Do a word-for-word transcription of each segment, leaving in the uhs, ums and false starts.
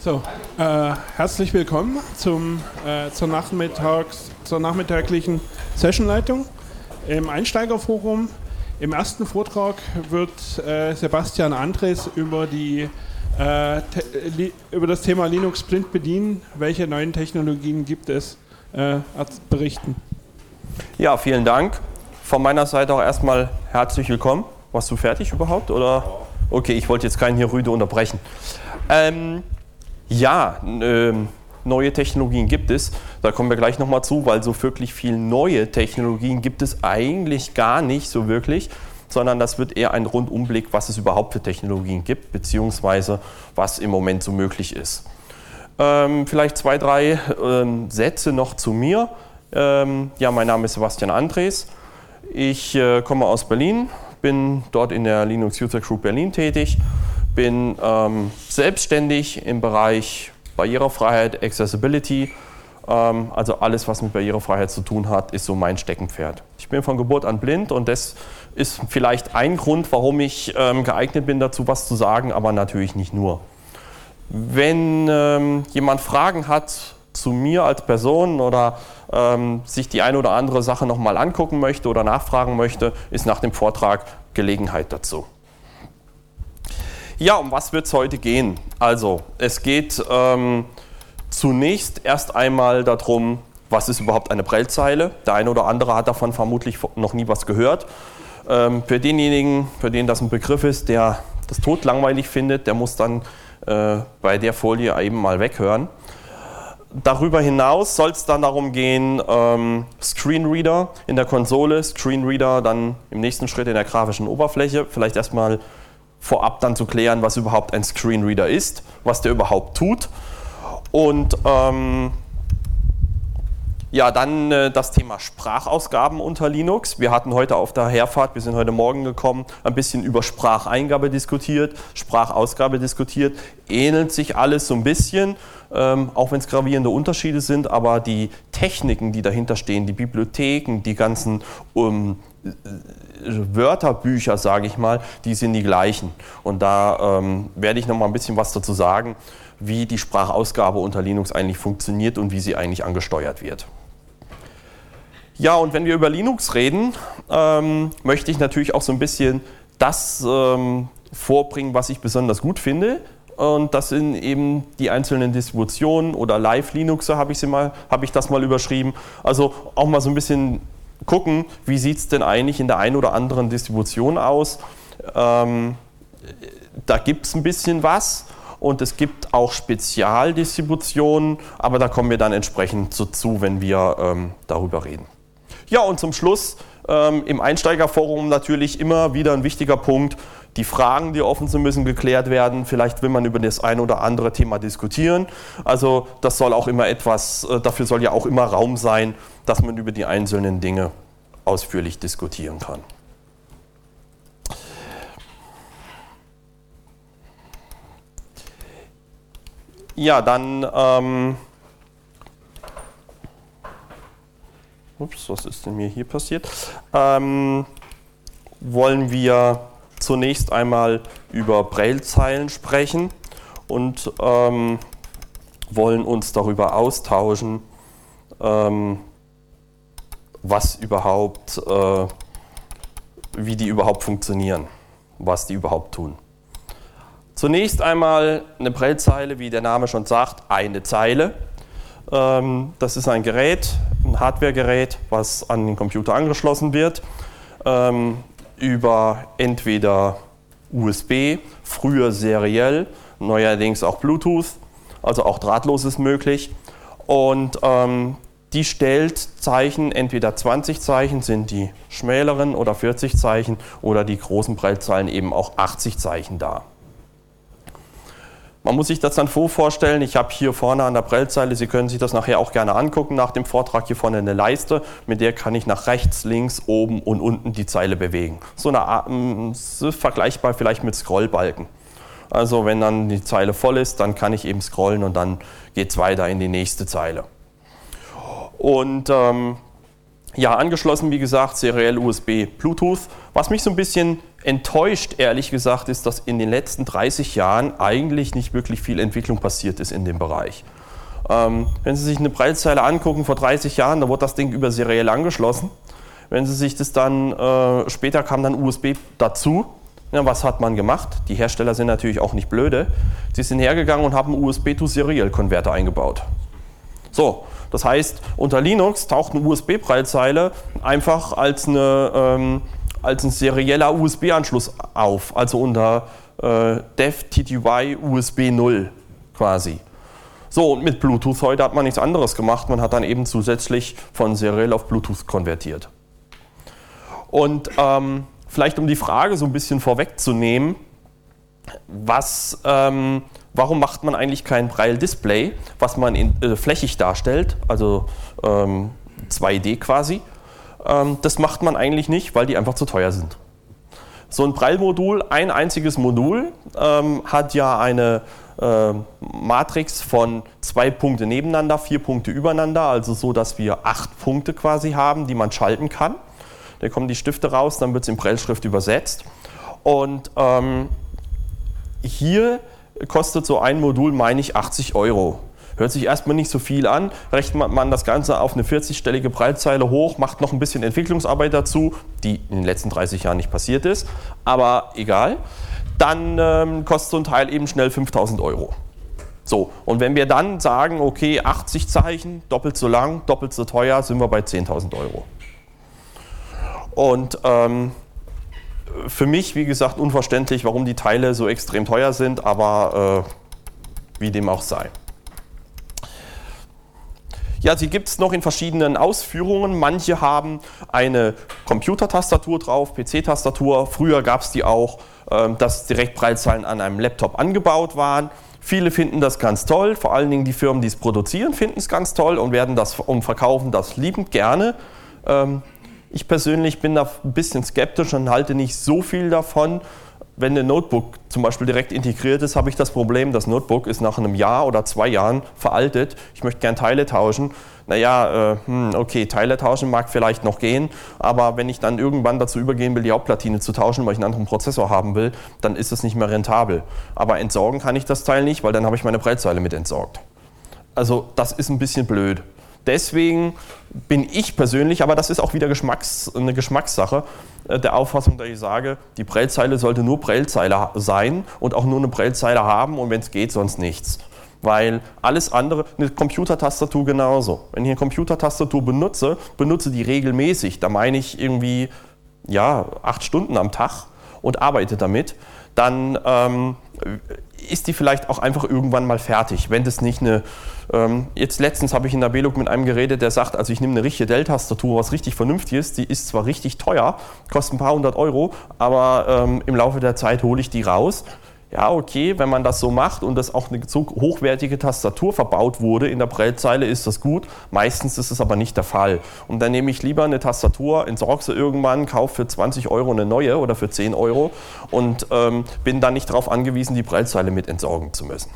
So, äh, herzlich willkommen zum, äh, zur, Nachmittags-, zur nachmittäglichen Sessionleitung im Einsteigerforum. Im ersten Vortrag wird äh, Sebastian Andres über, die, äh, te- über das Thema Linux blind bedienen, welche neuen Technologien gibt es, äh, berichten. Ja, vielen Dank. Von meiner Seite auch erstmal herzlich willkommen. Warst du fertig überhaupt? Oder? Okay, ich wollte jetzt keinen hier rüde unterbrechen. Ähm, ja, äh, neue Technologien gibt es. Da kommen wir gleich nochmal zu, weil so wirklich viel neue Technologien gibt es eigentlich gar nicht so wirklich, sondern das wird eher ein Rundumblick, was es überhaupt für Technologien gibt, beziehungsweise was im Moment so möglich ist. Ähm, vielleicht zwei, drei ähm, Sätze noch zu mir. Ähm, ja, mein Name ist Sebastian Andres. Ich äh, komme aus Berlin, bin dort in der Linux User Group Berlin tätig, bin ähm, selbstständig im Bereich Barrierefreiheit, Accessibility, ähm, also alles, was mit Barrierefreiheit zu tun hat, ist so mein Steckenpferd. Ich bin von Geburt an blind und das ist vielleicht ein Grund, warum ich ähm, geeignet bin, dazu was zu sagen, aber natürlich nicht nur. Wenn ähm, jemand Fragen hat zu mir als Person oder ähm, sich die eine oder andere Sache nochmal angucken möchte oder nachfragen möchte, ist nach dem Vortrag Gelegenheit dazu. Ja, um was wird es heute gehen? Also, es geht ähm, zunächst erst einmal darum, was ist überhaupt eine Braillezeile? Der eine oder andere hat davon vermutlich noch nie was gehört. Ähm, für denjenigen, für den das ein Begriff ist, der das totlangweilig findet, der muss dann äh, bei der Folie eben mal weghören. Darüber hinaus soll es dann darum gehen, ähm, Screenreader in der Konsole, Screenreader dann im nächsten Schritt in der grafischen Oberfläche. Vielleicht erstmal vorab dann zu klären, was überhaupt ein Screenreader ist, was der überhaupt tut. Und ähm, ja, dann äh, das Thema Sprachausgaben unter Linux. Wir hatten heute auf der Herfahrt, wir sind heute Morgen gekommen, ein bisschen über Spracheingabe diskutiert, Sprachausgabe diskutiert. Ähnelt sich alles so ein bisschen, ähm, auch wenn es gravierende Unterschiede sind, aber die Techniken, die dahinter stehen, die Bibliotheken, die ganzen um, Wörterbücher, sage ich mal, die sind die gleichen. Und da ähm, werde ich noch mal ein bisschen was dazu sagen, wie die Sprachausgabe unter Linux eigentlich funktioniert und wie sie eigentlich angesteuert wird. Ja, und wenn wir über Linux reden, ähm, möchte ich natürlich auch so ein bisschen das ähm, vorbringen, was ich besonders gut finde. Und das sind eben die einzelnen Distributionen oder Live-Linuxe, habe ich, sie mal, habe ich das mal überschrieben. Also auch mal so ein bisschen gucken, wie sieht es denn eigentlich in der einen oder anderen Distribution aus. Ähm, da gibt es ein bisschen was und es gibt auch Spezialdistributionen, aber da kommen wir dann entsprechend zu, zu wenn wir ähm, darüber reden. Ja, und zum Schluss ähm, im Einsteigerforum natürlich immer wieder ein wichtiger Punkt, die Fragen, die offen sind, müssen geklärt werden. Vielleicht will man über das ein oder andere Thema diskutieren. Also das soll auch immer etwas, dafür soll ja auch immer Raum sein, dass man über die einzelnen Dinge ausführlich diskutieren kann. Ja, dann, ähm, ups, was ist denn mir hier passiert? Ähm, wollen wir zunächst einmal über Braillezeilen sprechen und ähm, wollen uns darüber austauschen, ähm, was überhaupt, äh, wie die überhaupt funktionieren, was die überhaupt tun. Zunächst einmal eine Braillezeile, wie der Name schon sagt, eine Zeile. Ähm, das ist ein Gerät, ein Hardwaregerät, was an den Computer angeschlossen wird. Ähm, über entweder U S B, früher seriell, neuerdings auch Bluetooth, also auch drahtlos ist möglich. Und ähm, die stellt Zeichen, entweder zwanzig Zeichen sind die schmäleren oder vierzig Zeichen oder die großen Braillezeilen eben auch achtzig Zeichen dar. Man muss sich das dann so vorstellen, ich habe hier vorne an der Braillezeile, Sie können sich das nachher auch gerne angucken nach dem Vortrag, hier vorne eine Leiste, mit der kann ich nach rechts, links, oben und unten die Zeile bewegen. So eine Art, das ist vergleichbar vielleicht mit Scrollbalken. Also wenn dann die Zeile voll ist, dann kann ich eben scrollen und dann geht es weiter in die nächste Zeile. Und ähm, Ja, angeschlossen, wie gesagt, seriell U S B Bluetooth. Was mich so ein bisschen enttäuscht, ehrlich gesagt, ist, dass in den letzten dreißig Jahren eigentlich nicht wirklich viel Entwicklung passiert ist in dem Bereich. Ähm, wenn Sie sich eine Braillezeile angucken, vor dreißig Jahren, da wurde das Ding über seriell angeschlossen. Wenn Sie sich das dann, äh, später kam dann U S B dazu. Ja, was hat man gemacht? Die Hersteller sind natürlich auch nicht blöde. Sie sind hergegangen und haben einen U S B to Serial Konverter eingebaut. So, das heißt, unter Linux taucht eine U S B-Braillezeile einfach als, eine, ähm, als ein serieller U S B-Anschluss auf, also unter äh, Dev T T Y U S B null quasi. So, und mit Bluetooth heute hat man nichts anderes gemacht, man hat dann eben zusätzlich von seriell auf Bluetooth konvertiert. Und ähm, vielleicht um die Frage so ein bisschen vorwegzunehmen, was, ähm, warum macht man eigentlich kein Braille-Display, was man in, äh, flächig darstellt, also ähm, zwei D quasi? Ähm, das macht man eigentlich nicht, weil die einfach zu teuer sind. So ein Braille-Modul, ein einziges Modul, ähm, hat ja eine äh, Matrix von zwei Punkte nebeneinander, vier Punkte übereinander, also so, dass wir acht Punkte quasi haben, die man schalten kann. Da kommen die Stifte raus, dann wird es in Brailleschrift übersetzt. Und ähm, hier kostet so ein Modul, meine ich, achtzig Euro. Hört sich erstmal nicht so viel an. Rechnet man das Ganze auf eine vierzigstellige Braillezeile hoch, macht noch ein bisschen Entwicklungsarbeit dazu, die in den letzten dreißig Jahren nicht passiert ist, aber egal. Dann ähm, kostet so ein Teil eben schnell fünftausend Euro. So, und wenn wir dann sagen, okay, achtzig Zeichen, doppelt so lang, doppelt so teuer, sind wir bei zehntausend Euro. Und ähm, für mich, wie gesagt, unverständlich, warum die Teile so extrem teuer sind, aber äh, wie dem auch sei. Ja, sie gibt es noch in verschiedenen Ausführungen. Manche haben eine Computertastatur drauf, P C-Tastatur. Früher gab es die auch, äh, dass direkt Braillezeilen an einem Laptop angebaut waren. Viele finden das ganz toll, vor allen Dingen die Firmen, die es produzieren, finden es ganz toll und werden das und verkaufen das liebend gerne. Ähm, Ich persönlich bin da ein bisschen skeptisch und halte nicht so viel davon. Wenn ein Notebook zum Beispiel direkt integriert ist, habe ich das Problem, das Notebook ist nach einem Jahr oder zwei Jahren veraltet. Ich möchte gerne Teile tauschen. Naja, äh, hm, okay, Teile tauschen mag vielleicht noch gehen, aber wenn ich dann irgendwann dazu übergehen will, die Hauptplatine zu tauschen, weil ich einen anderen Prozessor haben will, dann ist es nicht mehr rentabel. Aber entsorgen kann ich das Teil nicht, weil dann habe ich meine Braillezeile mit entsorgt. Also das ist ein bisschen blöd. Deswegen bin ich persönlich, aber das ist auch wieder Geschmacks, eine Geschmackssache, der Auffassung, dass ich sage, die Braillezeile sollte nur Braillezeile sein und auch nur eine Braillezeile haben und wenn es geht, sonst nichts. Weil alles andere, eine Computertastatur genauso. Wenn ich eine Computertastatur benutze, benutze die regelmäßig, da meine ich irgendwie ja, acht Stunden am Tag und arbeite damit, dann ähm, ist die vielleicht auch einfach irgendwann mal fertig. Wenn das nicht eine, ähm, jetzt letztens habe ich in der Beluk mit einem geredet, der sagt, also ich nehme eine richtige Dell-Tastatur, was richtig vernünftig ist, die ist zwar richtig teuer, kostet ein paar hundert Euro, aber ähm, im Laufe der Zeit hole ich die raus. Ja, okay, wenn man das so macht und das auch eine so hochwertige Tastatur verbaut wurde in der Braillezeile, ist das gut. Meistens ist es aber nicht der Fall. Und dann nehme ich lieber eine Tastatur, entsorge sie irgendwann, kaufe für zwanzig Euro eine neue oder für zehn Euro und ähm, bin dann nicht darauf angewiesen, die Braillezeile mit entsorgen zu müssen.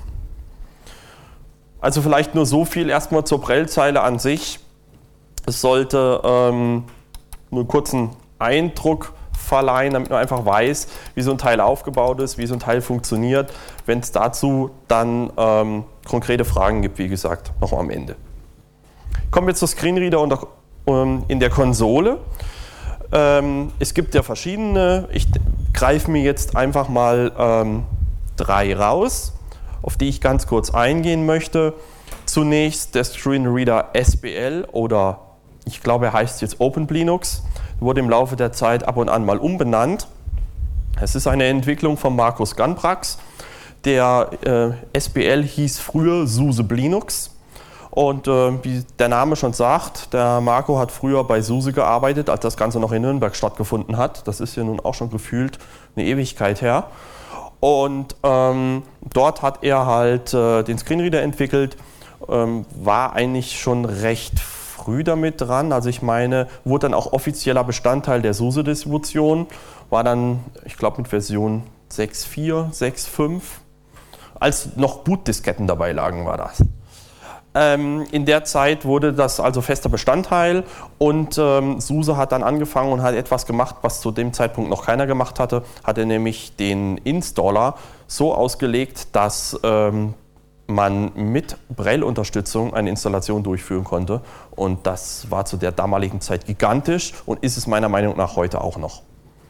Also vielleicht nur so viel erstmal zur Braillezeile an sich. Es sollte ähm, nur einen kurzen Eindruck verleihen, damit man einfach weiß, wie so ein Teil aufgebaut ist, wie so ein Teil funktioniert. Wenn es dazu dann ähm, konkrete Fragen gibt, wie gesagt, noch am Ende. Kommen wir zur Screenreader und auch, ähm, in der Konsole. Ähm, es gibt ja verschiedene, ich greife mir jetzt einfach mal ähm, drei raus, auf die ich ganz kurz eingehen möchte. Zunächst der Screenreader S B L oder ich glaube, er heißt jetzt OpenBlinux. Wurde im Laufe der Zeit ab und an mal umbenannt. Es ist eine Entwicklung von Markus Ganbrax. Der äh, S B L hieß früher SUSE Blinux. Und äh, wie der Name schon sagt, der Marco hat früher bei SUSE gearbeitet, als das Ganze noch in Nürnberg stattgefunden hat. Das ist ja nun auch schon gefühlt eine Ewigkeit her. Und ähm, dort hat er halt äh, den Screenreader entwickelt, ähm, war eigentlich schon recht früh damit dran, also ich meine, wurde dann auch offizieller Bestandteil der SUSE-Distribution, war dann, ich glaube mit Version sechs Punkt vier, sechs Punkt fünf, als noch Bootdisketten dabei lagen, war das. Ähm, in der Zeit wurde das also fester Bestandteil und ähm, SUSE hat dann angefangen und hat etwas gemacht, was zu dem Zeitpunkt noch keiner gemacht hatte. Hatte nämlich den Installer so ausgelegt, dass ähm, man mit Braille-Unterstützung eine Installation durchführen konnte. Und das war zu der damaligen Zeit gigantisch und ist es meiner Meinung nach heute auch noch.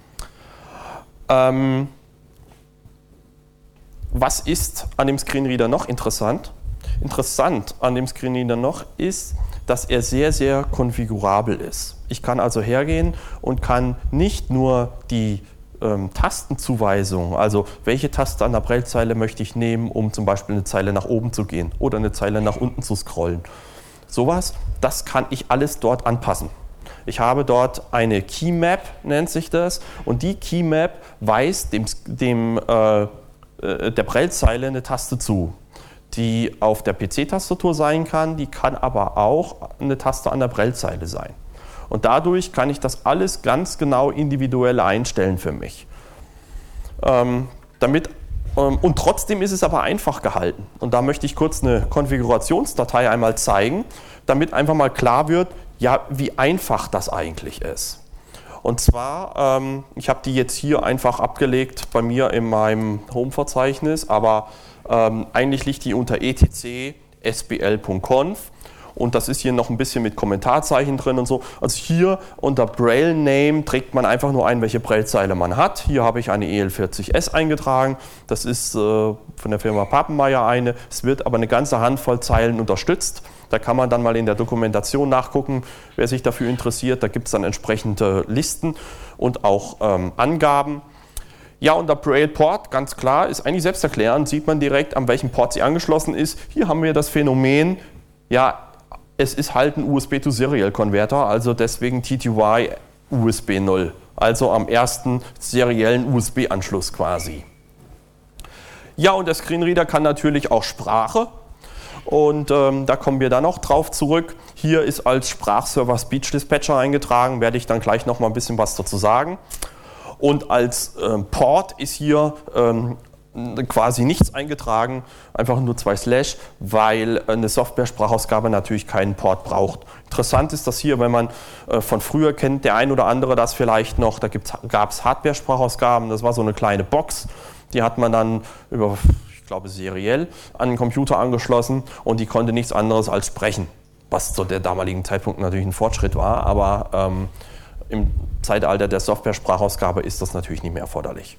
Ähm, was ist an dem Screenreader noch interessant? Interessant an dem Screenreader noch ist, dass er sehr, sehr konfigurabel ist. Ich kann also hergehen und kann nicht nur die ähm, Tastenzuweisung, also welche Taste an der Braillezeile möchte ich nehmen, um zum Beispiel eine Zeile nach oben zu gehen oder eine Zeile nach unten zu scrollen. Sowas, das kann ich alles dort anpassen. Ich habe dort eine Keymap, nennt sich das, und die Keymap weist dem, dem, äh, der Braillezeile eine Taste zu, die auf der P C-Tastatur sein kann, die kann aber auch eine Taste an der Braillezeile sein. Und dadurch kann ich das alles ganz genau individuell einstellen für mich. Ähm, damit, ähm, und trotzdem ist es aber einfach gehalten. Und da möchte ich kurz eine Konfigurationsdatei einmal zeigen, damit einfach mal klar wird, ja, wie einfach das eigentlich ist. Und zwar, ähm, ich habe die jetzt hier einfach abgelegt bei mir in meinem Home-Verzeichnis, aber ähm, eigentlich liegt die unter etc s b l punkt conf und das ist hier noch ein bisschen mit Kommentarzeichen drin und so. Also hier unter Braille Name trägt man einfach nur ein, welche Braillezeile man hat. Hier habe ich eine E L vierzig S eingetragen, das ist äh, von der Firma Papenmeier eine, es wird aber eine ganze Handvoll Zeilen unterstützt. Da kann man dann mal in der Dokumentation nachgucken, wer sich dafür interessiert. Da gibt es dann entsprechende Listen und auch ähm, Angaben. Ja, und der Braille Port, ganz klar, ist eigentlich selbsterklärend, sieht man direkt, an welchem Port sie angeschlossen ist. Hier haben wir das Phänomen, ja, es ist halt ein U S B-to-Serial-Converter, also deswegen T T Y U S B null, also am ersten seriellen U S B-Anschluss quasi. Ja, und der Screenreader kann natürlich auch Sprache. Und ähm, da kommen wir dann noch drauf zurück. Hier ist als Sprachserver Speech Dispatcher eingetragen, werde ich dann gleich noch mal ein bisschen was dazu sagen. Und als ähm, Port ist hier ähm, quasi nichts eingetragen, einfach nur zwei Slash, weil eine Software-Sprachausgabe natürlich keinen Port braucht. Interessant ist das hier, wenn man äh, von früher kennt, der ein oder andere das vielleicht noch, da gab es Hardware-Sprachausgaben, das war so eine kleine Box, die hat man dann über, ich glaube, seriell an den Computer angeschlossen und die konnte nichts anderes als sprechen, was zu der damaligen Zeitpunkt natürlich ein Fortschritt war, aber ähm, im Zeitalter der Software-Sprachausgabe ist das natürlich nicht mehr erforderlich.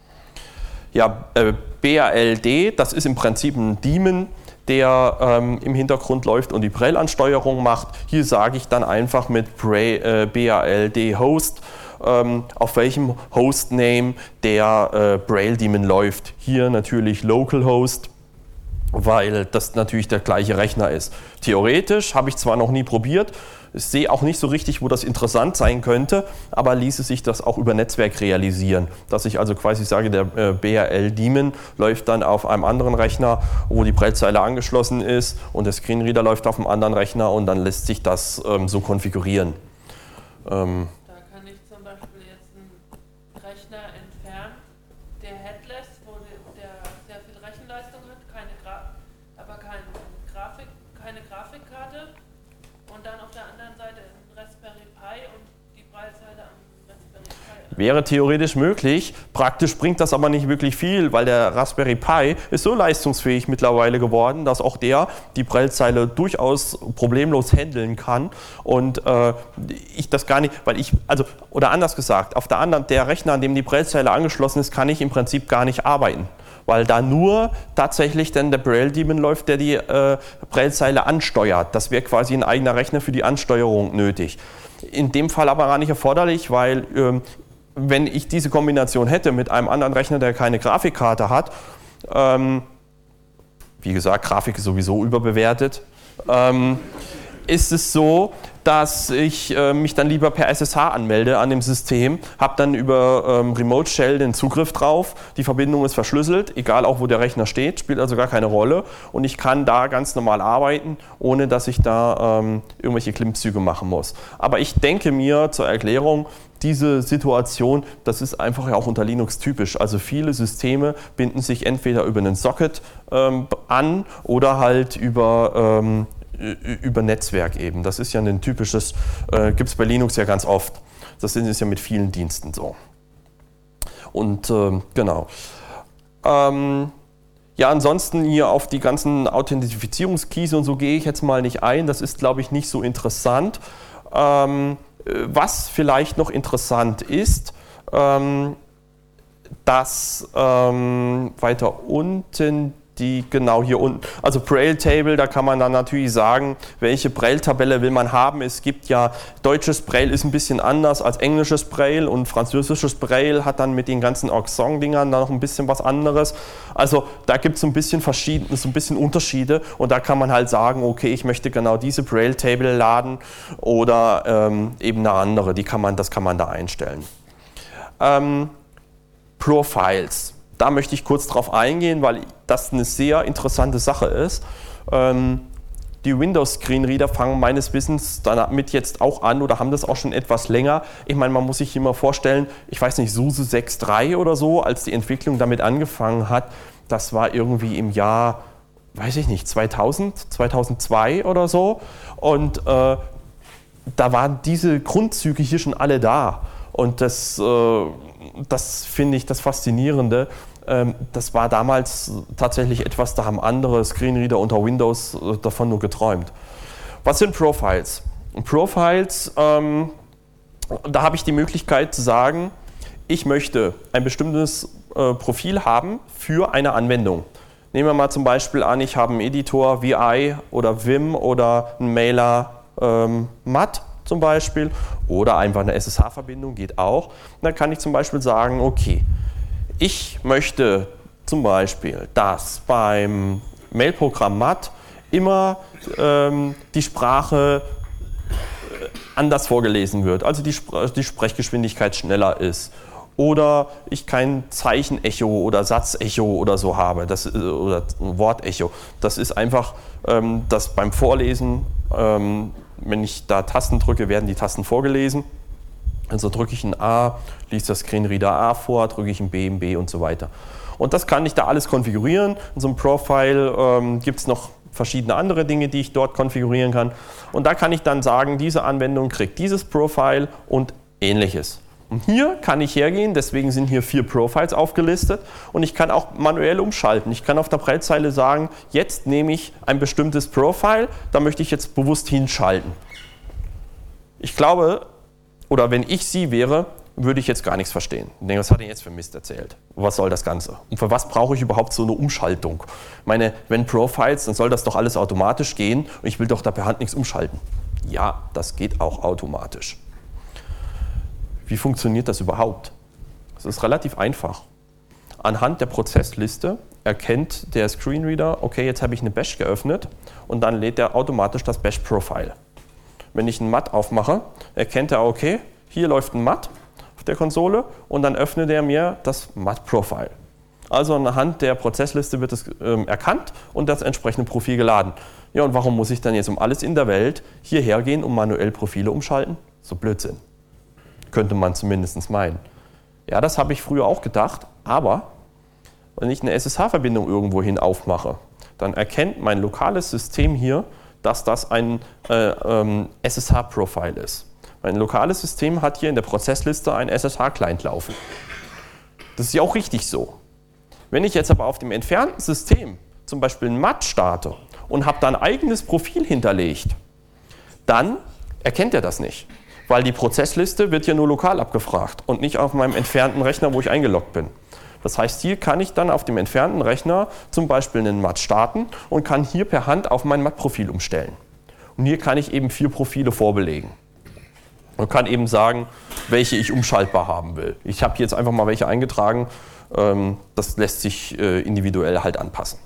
Ja, äh, B A L D, das ist im Prinzip ein Daemon, der ähm, im Hintergrund läuft und die Braille-Ansteuerung macht. Hier sage ich dann einfach mit Braille, äh, B A L D Host, ähm, auf welchem Hostname der äh, Braille-Daemon läuft. Hier natürlich Localhost, weil das natürlich der gleiche Rechner ist. Theoretisch habe ich zwar noch nie probiert, ich sehe auch nicht so richtig, wo das interessant sein könnte, aber ließe sich das auch über Netzwerk realisieren. Dass ich also quasi sage, der äh, B A L-Daemon läuft dann auf einem anderen Rechner, wo die Braillezeile angeschlossen ist und der Screenreader läuft auf einem anderen Rechner und dann lässt sich das ähm, so konfigurieren. Ähm, da kann ich zum Beispiel jetzt einen Rechner entfernen, der headless, wo der sehr viel Rechenleistung hat, keine Gra aber kein Grafik, keine Grafikkarte. Und dann auf der anderen Seite ein Raspberry Pi und die Braillezeile am Raspberry Pi. Wäre theoretisch möglich, praktisch bringt das aber nicht wirklich viel, weil der Raspberry Pi ist so leistungsfähig mittlerweile geworden, dass auch der die Braillezeile durchaus problemlos handeln kann und äh, ich das gar nicht, weil ich, also, oder anders gesagt, auf der anderen, der Rechner, an dem die Braillezeile angeschlossen ist, kann ich im Prinzip gar nicht arbeiten. Weil da nur tatsächlich dann der Braille-Daemon läuft, der die äh, Braillezeile ansteuert. Das wäre quasi ein eigener Rechner für die Ansteuerung nötig. In dem Fall aber gar nicht erforderlich, weil ähm, wenn ich diese Kombination hätte mit einem anderen Rechner, der keine Grafikkarte hat, ähm, wie gesagt, Grafik ist sowieso überbewertet, ähm, ist es so, dass ich äh, mich dann lieber per S S H anmelde an dem System, habe dann über ähm, Remote Shell den Zugriff drauf, die Verbindung ist verschlüsselt, egal auch wo der Rechner steht, spielt also gar keine Rolle und ich kann da ganz normal arbeiten, ohne dass ich da ähm, irgendwelche Klimmzüge machen muss. Aber ich denke mir zur Erklärung, diese Situation, das ist einfach ja auch unter Linux typisch. Also viele Systeme binden sich entweder über einen Socket ähm, an oder halt über, ähm, über Netzwerk eben. Das ist ja ein typisches, äh, gibt es bei Linux ja ganz oft. Das ist ja mit vielen Diensten so. Und ähm, genau. Ähm, ja, ansonsten hier auf die ganzen Authentifizierungskeys und so gehe ich jetzt mal nicht ein. Das ist, glaube ich, nicht so interessant. Ähm, was vielleicht noch interessant ist, ähm, dass ähm, weiter unten die, genau hier unten, also Braille Table, da kann man dann natürlich sagen, welche Braille-Tabelle will man haben. Es gibt ja, deutsches Braille ist ein bisschen anders als englisches Braille und französisches Braille hat dann mit den ganzen Auxong-Dingern da noch ein bisschen was anderes. Also da gibt es so ein bisschen verschiedene, so ein bisschen Unterschiede und da kann man halt sagen, okay, ich möchte genau diese Braille Table laden oder ähm, eben eine andere, die kann man, das kann man da einstellen. Ähm, Profiles. Da möchte ich kurz drauf eingehen, weil das eine sehr interessante Sache ist. Ähm, die Windows-Screenreader fangen meines Wissens damit jetzt auch an oder haben das auch schon etwas länger. Ich meine, man muss sich hier mal vorstellen, ich weiß nicht, SUSE sechs Punkt drei oder so, als die Entwicklung damit angefangen hat, das war irgendwie im Jahr, weiß ich nicht, zweitausend, zweitausendzwei oder so. Und äh, da waren diese Grundzüge hier schon alle da. Und das, äh, das finde ich das Faszinierende. Ähm, das war damals tatsächlich etwas, da haben andere Screenreader unter Windows äh, davon nur geträumt. Was sind Profiles? Profiles, ähm, da habe ich die Möglichkeit zu sagen, ich möchte ein bestimmtes äh, Profil haben für eine Anwendung. Nehmen wir mal zum Beispiel an, ich habe einen Editor, V I oder Vim oder einen Mailer ähm, M A T. Zum Beispiel oder einfach eine S S H-Verbindung geht auch. Dann kann ich zum Beispiel sagen, okay, ich möchte zum Beispiel, dass beim Mailprogramm M A T immer ähm, die Sprache anders vorgelesen wird, also die, Spr- die Sprechgeschwindigkeit schneller ist. Oder ich kein Zeichenecho oder Satzecho oder so habe, das, oder Wortecho. Das ist einfach, ähm, dass beim Vorlesen ähm, wenn ich da Tasten drücke, werden die Tasten vorgelesen. Also drücke ich ein A, liest der Screenreader A vor, drücke ich ein B, ein B und so weiter. Und das kann ich da alles konfigurieren. In so einem Profile ähm, gibt es noch verschiedene andere Dinge, die ich dort konfigurieren kann. Und da kann ich dann sagen, diese Anwendung kriegt dieses Profile und ähnliches. Und hier kann ich hergehen, deswegen sind hier vier Profiles aufgelistet und ich kann auch manuell umschalten. Ich kann auf der Braillezeile sagen, jetzt nehme ich ein bestimmtes Profile, da möchte ich jetzt bewusst hinschalten. Ich glaube, oder wenn ich Sie wäre, würde ich jetzt gar nichts verstehen. Ich denke, was hat er jetzt für Mist erzählt? Was soll das Ganze? Und für was brauche ich überhaupt so eine Umschaltung? Ich meine, wenn Profiles, dann soll das doch alles automatisch gehen und ich will doch da per Hand nichts umschalten. Ja, das geht auch automatisch. Wie funktioniert das überhaupt? Es ist relativ einfach. Anhand der Prozessliste erkennt der Screenreader, okay, jetzt habe ich eine Bash geöffnet und dann lädt er automatisch das Bash-Profile. Wenn ich ein M A T aufmache, erkennt er, okay, hier läuft ein M A T auf der Konsole und dann öffnet er mir das M A T-Profile. Also anhand der Prozessliste wird es ähm, erkannt und das entsprechende Profil geladen. Ja, und warum muss ich dann jetzt um alles in der Welt hierher gehen und manuell Profile umschalten? So Blödsinn. Könnte man zumindest meinen. Ja, das habe ich früher auch gedacht, aber wenn ich eine S S H-Verbindung irgendwohin aufmache, dann erkennt mein lokales System hier, dass das ein äh, ähm, S S H-Profile ist. Mein lokales System hat hier in der Prozessliste einen S S H-Client laufen. Das ist ja auch richtig so. Wenn ich jetzt aber auf dem entfernten System zum Beispiel ein M A T starte und habe da ein eigenes Profil hinterlegt, dann erkennt er das nicht. Weil die Prozessliste wird ja nur lokal abgefragt und nicht auf meinem entfernten Rechner, wo ich eingeloggt bin. Das heißt, hier kann ich dann auf dem entfernten Rechner zum Beispiel einen M A T starten und kann hier per Hand auf mein M A T-Profil umstellen. Und hier kann ich eben vier Profile vorbelegen. Und kann eben sagen, welche ich umschaltbar haben will. Ich habe jetzt einfach mal welche eingetragen. Das lässt sich individuell halt anpassen.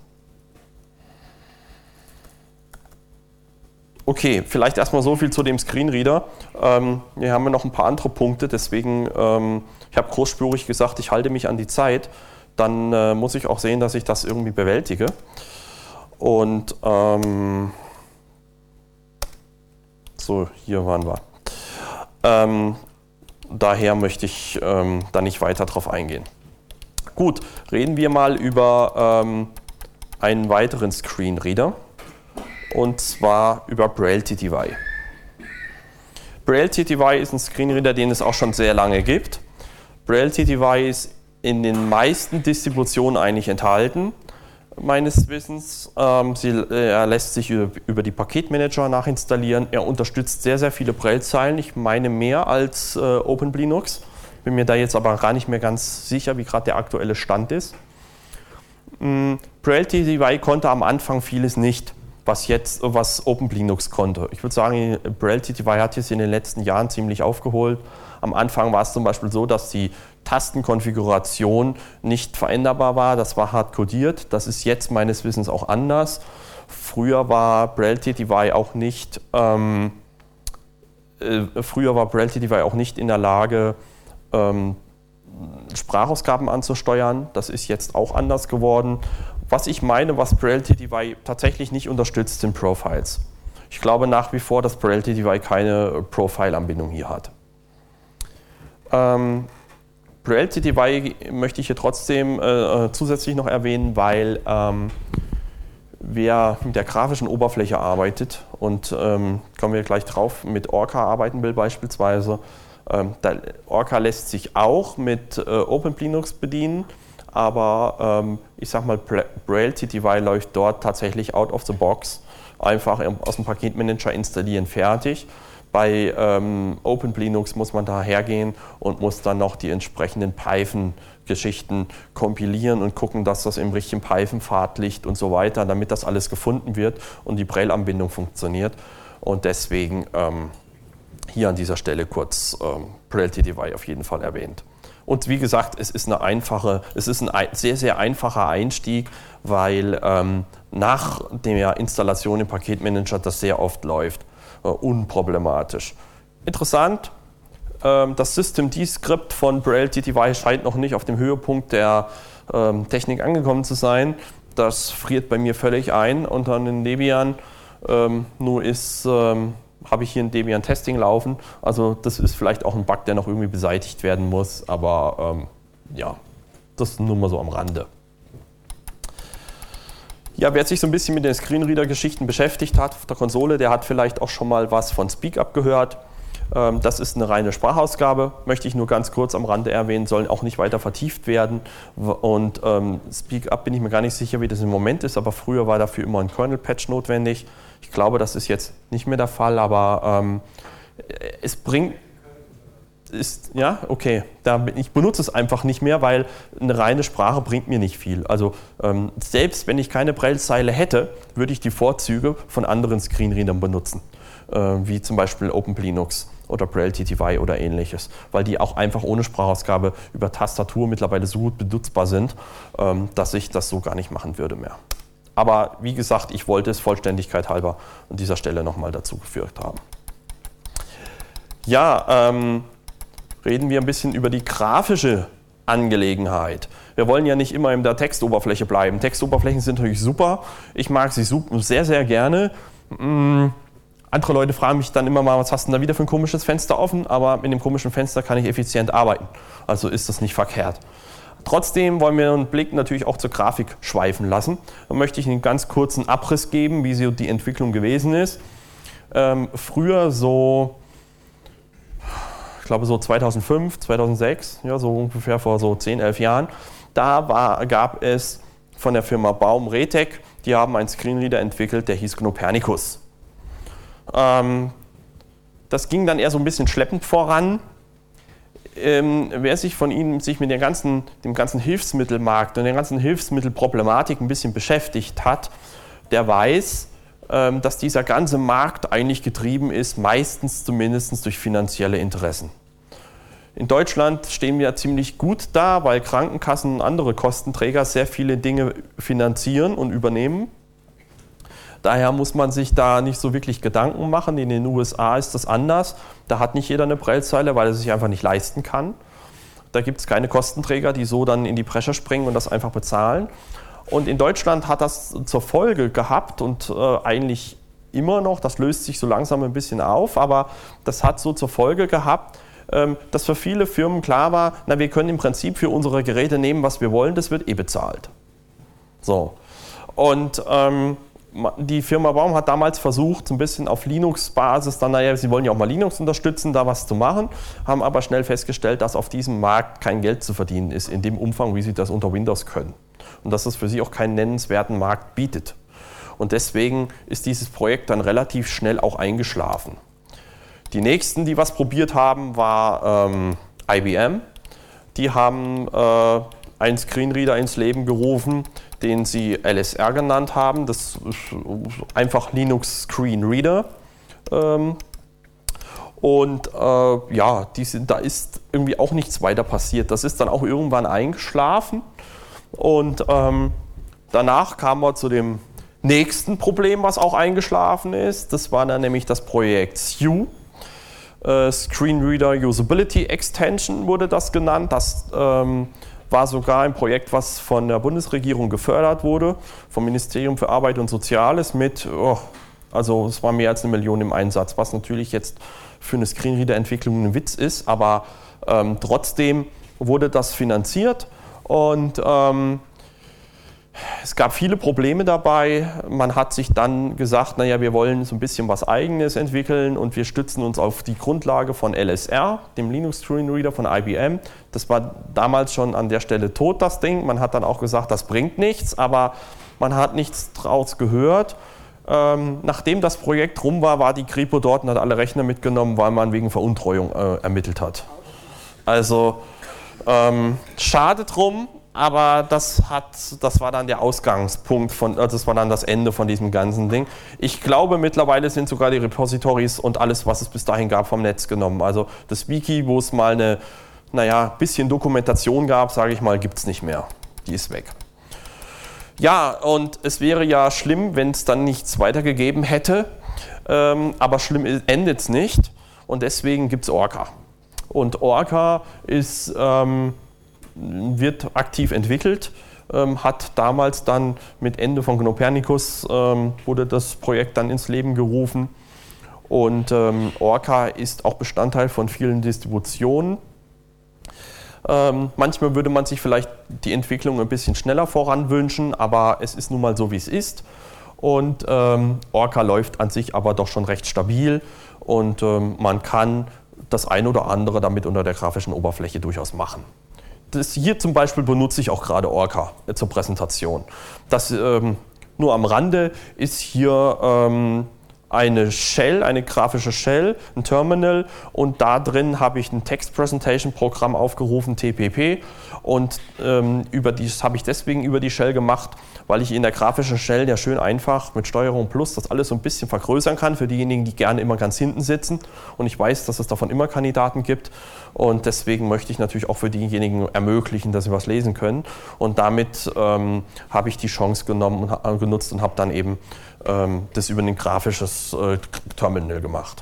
Okay, vielleicht erstmal so viel zu dem Screenreader. Ähm, hier haben wir noch ein paar andere Punkte, deswegen, ähm, ich habe großspurig gesagt, ich halte mich an die Zeit. Dann äh, muss ich auch sehen, dass ich das irgendwie bewältige. Und ähm, so, hier waren wir. Ähm, daher möchte ich ähm, da nicht weiter drauf eingehen. Gut, reden wir mal über ähm, einen weiteren Screenreader, und zwar über Braille T T Y. Braille T T Y ist ein Screenreader, den es auch schon sehr lange gibt. Braille T T Y ist in den meisten Distributionen eigentlich enthalten, meines Wissens. Ähm, sie, er lässt sich über, über die Paketmanager nachinstallieren. Er unterstützt sehr, sehr viele Braille-Zeilen. Ich meine mehr als äh, OpenBlinux. Bin mir da jetzt aber gar nicht mehr ganz sicher, wie gerade der aktuelle Stand ist. Ähm, Braille T T Y konnte am Anfang vieles nicht, was jetzt, was OpenBlinux konnte. Ich würde sagen, Braille T T Y hat jetzt in den letzten Jahren ziemlich aufgeholt. Am Anfang war es zum Beispiel so, dass die Tastenkonfiguration nicht veränderbar war. Das war hart codiert. Das ist jetzt meines Wissens auch anders. Früher war Braille T T Y auch nicht, ähm, äh, früher war Braille T T Y auch nicht in der Lage, ähm, Sprachausgaben anzusteuern. Das ist jetzt auch anders geworden. Was ich meine, was Braille T T Y tatsächlich nicht unterstützt, sind Profiles. Ich glaube nach wie vor, dass Braille T T Y keine Profile-Anbindung hier hat. Ähm, Braille T T Y möchte ich hier trotzdem äh, zusätzlich noch erwähnen, weil ähm, wer mit der grafischen Oberfläche arbeitet, und ähm, kommen wir gleich drauf, mit Orca arbeiten will beispielsweise, ähm, da, Orca lässt sich auch mit äh, OpenBlinux bedienen, aber ähm, ich sag mal, Braille T T Y läuft dort tatsächlich out of the box, einfach aus dem Paketmanager installieren, fertig. Bei ähm, OpenBlinux muss man da hergehen und muss dann noch die entsprechenden Python-Geschichten kompilieren und gucken, dass das im richtigen Python-Pfad liegt und so weiter, damit das alles gefunden wird und die Braille-Anbindung funktioniert. Und deswegen ähm, hier an dieser Stelle kurz ähm, Braille T T Y auf jeden Fall erwähnt. Und wie gesagt, es ist, eine einfache, es ist ein sehr, sehr einfacher Einstieg, weil ähm, nach der Installation im Paketmanager das sehr oft läuft. Uh, unproblematisch. Interessant, ähm, das Systemd-Skript von Braille T T Y scheint noch nicht auf dem Höhepunkt der ähm, Technik angekommen zu sein. Das friert bei mir völlig ein unter den Debian. Ähm, nur ist, ähm, habe ich hier ein Debian-Testing laufen. Also das ist vielleicht auch ein Bug, der noch irgendwie beseitigt werden muss, aber ähm, ja, das nur mal so am Rande. Ja, wer sich so ein bisschen mit den Screenreader-Geschichten beschäftigt hat auf der Konsole, der hat vielleicht auch schon mal was von SpeakUp gehört. Ähm, das ist eine reine Sprachausgabe, möchte ich nur ganz kurz am Rande erwähnen, sollen auch nicht weiter vertieft werden. Und ähm, SpeakUp bin ich mir gar nicht sicher, wie das im Moment ist, aber früher war dafür immer ein Kernel-Patch notwendig. Ich glaube, das ist jetzt nicht mehr der Fall, aber ähm, es bringt... Ist, ja, okay. Da, ich benutze es einfach nicht mehr, weil eine reine Sprache bringt mir nicht viel. Also ähm, selbst wenn ich keine Braille-Zeile hätte, würde ich die Vorzüge von anderen Screenreadern benutzen, äh, wie zum Beispiel OpenBlinux oder Braille T T Y oder ähnliches, weil die auch einfach ohne Sprachausgabe über Tastatur mittlerweile so gut benutzbar sind, ähm, dass ich das so gar nicht machen würde mehr. Aber wie gesagt, ich wollte es Vollständigkeit halber an dieser Stelle nochmal dazu geführt haben. Ja, ähm, reden wir ein bisschen über die grafische Angelegenheit. Wir wollen ja nicht immer in der Textoberfläche bleiben. Textoberflächen sind natürlich super. Ich mag sie sehr, sehr gerne. Hm, andere Leute fragen mich dann immer mal, was hast du denn da wieder für ein komisches Fenster offen? Aber mit dem komischen Fenster kann ich effizient arbeiten. Also ist das nicht verkehrt. Trotzdem wollen wir einen Blick natürlich auch zur Grafik schweifen lassen. Da möchte ich einen ganz kurzen Abriss geben, wie so die Entwicklung gewesen ist. Ähm, früher so... Ich glaube so zweitausendfünf, zweitausendsechs, ja, so ungefähr vor so zehn, elf Jahren, da war, gab es von der Firma Baum Retec, die haben einen Screenreader entwickelt, der hieß Gnopernicus. Ähm, das ging dann eher so ein bisschen schleppend voran. Ähm, wer sich von Ihnen sich mit der ganzen, dem ganzen Hilfsmittelmarkt und der ganzen Hilfsmittelproblematik ein bisschen beschäftigt hat, der weiß, ähm, dass dieser ganze Markt eigentlich getrieben ist, meistens zumindest durch finanzielle Interessen. In Deutschland stehen wir ziemlich gut da, weil Krankenkassen und andere Kostenträger sehr viele Dinge finanzieren und übernehmen. Daher muss man sich da nicht so wirklich Gedanken machen. In den U S A ist das anders. Da hat nicht jeder eine Braillezeile, weil er sich einfach nicht leisten kann. Da gibt es keine Kostenträger, die so dann in die Bresche springen und das einfach bezahlen. Und in Deutschland hat das zur Folge gehabt und äh, eigentlich immer noch, das löst sich so langsam ein bisschen auf, aber das hat so zur Folge gehabt, dass für viele Firmen klar war, na, wir können im Prinzip für unsere Geräte nehmen, was wir wollen, das wird eh bezahlt. So. Und ähm, die Firma Baum hat damals versucht, so ein bisschen auf Linux-Basis, dann, naja, sie wollen ja auch mal Linux unterstützen, da was zu machen, haben aber schnell festgestellt, dass auf diesem Markt kein Geld zu verdienen ist, in dem Umfang, wie sie das unter Windows können. Und dass es für sie auch keinen nennenswerten Markt bietet. Und deswegen ist dieses Projekt dann relativ schnell auch eingeschlafen. Die nächsten, die was probiert haben, war ähm, I B M. Die haben äh, einen Screenreader ins Leben gerufen, den sie L S R genannt haben. Das ist einfach Linux Screenreader. Ähm, und äh, ja, die sind, da ist irgendwie auch nichts weiter passiert. Das ist dann auch irgendwann eingeschlafen. Und ähm, danach kamen wir zu dem nächsten Problem, was auch eingeschlafen ist. Das war dann nämlich das Projekt S U. Äh, Screenreader Usability Extension wurde das genannt. Das ähm, war sogar ein Projekt, was von der Bundesregierung gefördert wurde, vom Ministerium für Arbeit und Soziales mit, oh, also es war mehr als eine Million im Einsatz, was natürlich jetzt für eine Screenreader-Entwicklung ein Witz ist, aber ähm, trotzdem wurde das finanziert. Und ähm, es gab viele Probleme dabei. Man hat sich dann gesagt, naja, wir wollen so ein bisschen was Eigenes entwickeln und wir stützen uns auf die Grundlage von L S R, dem Linux Screenreader von I B M. Das war damals schon an der Stelle tot, das Ding. Man hat dann auch gesagt, das bringt nichts, aber man hat nichts draus gehört. Ähm, nachdem das Projekt rum war, war die Kripo dort und hat alle Rechner mitgenommen, weil man wegen Veruntreuung äh, ermittelt hat. Also ähm, schade drum, aber das, hat, das war dann der Ausgangspunkt, von, also das war dann das Ende von diesem ganzen Ding. Ich glaube, mittlerweile sind sogar die Repositories und alles, was es bis dahin gab, vom Netz genommen. Also das Wiki, wo es mal eine, naja, bisschen Dokumentation gab, sage ich mal, gibt es nicht mehr. Die ist weg. Ja, und es wäre ja schlimm, wenn es dann nichts weitergegeben hätte, ähm, aber schlimm endet es nicht und deswegen gibt es Orca. Und Orca ist, ähm, wird aktiv entwickelt, ähm, hat damals dann mit Ende von Copernicus ähm, wurde das Projekt dann ins Leben gerufen und ähm, Orca ist auch Bestandteil von vielen Distributionen. Ähm, manchmal würde man sich vielleicht die Entwicklung ein bisschen schneller voran wünschen, aber es ist nun mal so, wie es ist. Und ähm, Orca läuft an sich aber doch schon recht stabil und ähm, man kann das ein oder andere damit unter der grafischen Oberfläche durchaus machen. Das hier zum Beispiel benutze ich auch gerade Orca äh, zur Präsentation. Das ähm, nur am Rande ist hier ähm, eine Shell, eine grafische Shell, ein Terminal und da drin habe ich ein Text-Presentation-Programm aufgerufen, T P P und ähm, über die, das habe ich deswegen über die Shell gemacht, weil ich in der grafischen Shell ja schön einfach mit Steuerung Plus das alles so ein bisschen vergrößern kann für diejenigen, die gerne immer ganz hinten sitzen und ich weiß, dass es davon immer Kandidaten gibt und deswegen möchte ich natürlich auch für diejenigen ermöglichen, dass sie was lesen können und damit ähm, habe ich die Chance genommen und äh, genutzt und habe dann eben ähm, das über ein grafisches äh, Terminal gemacht.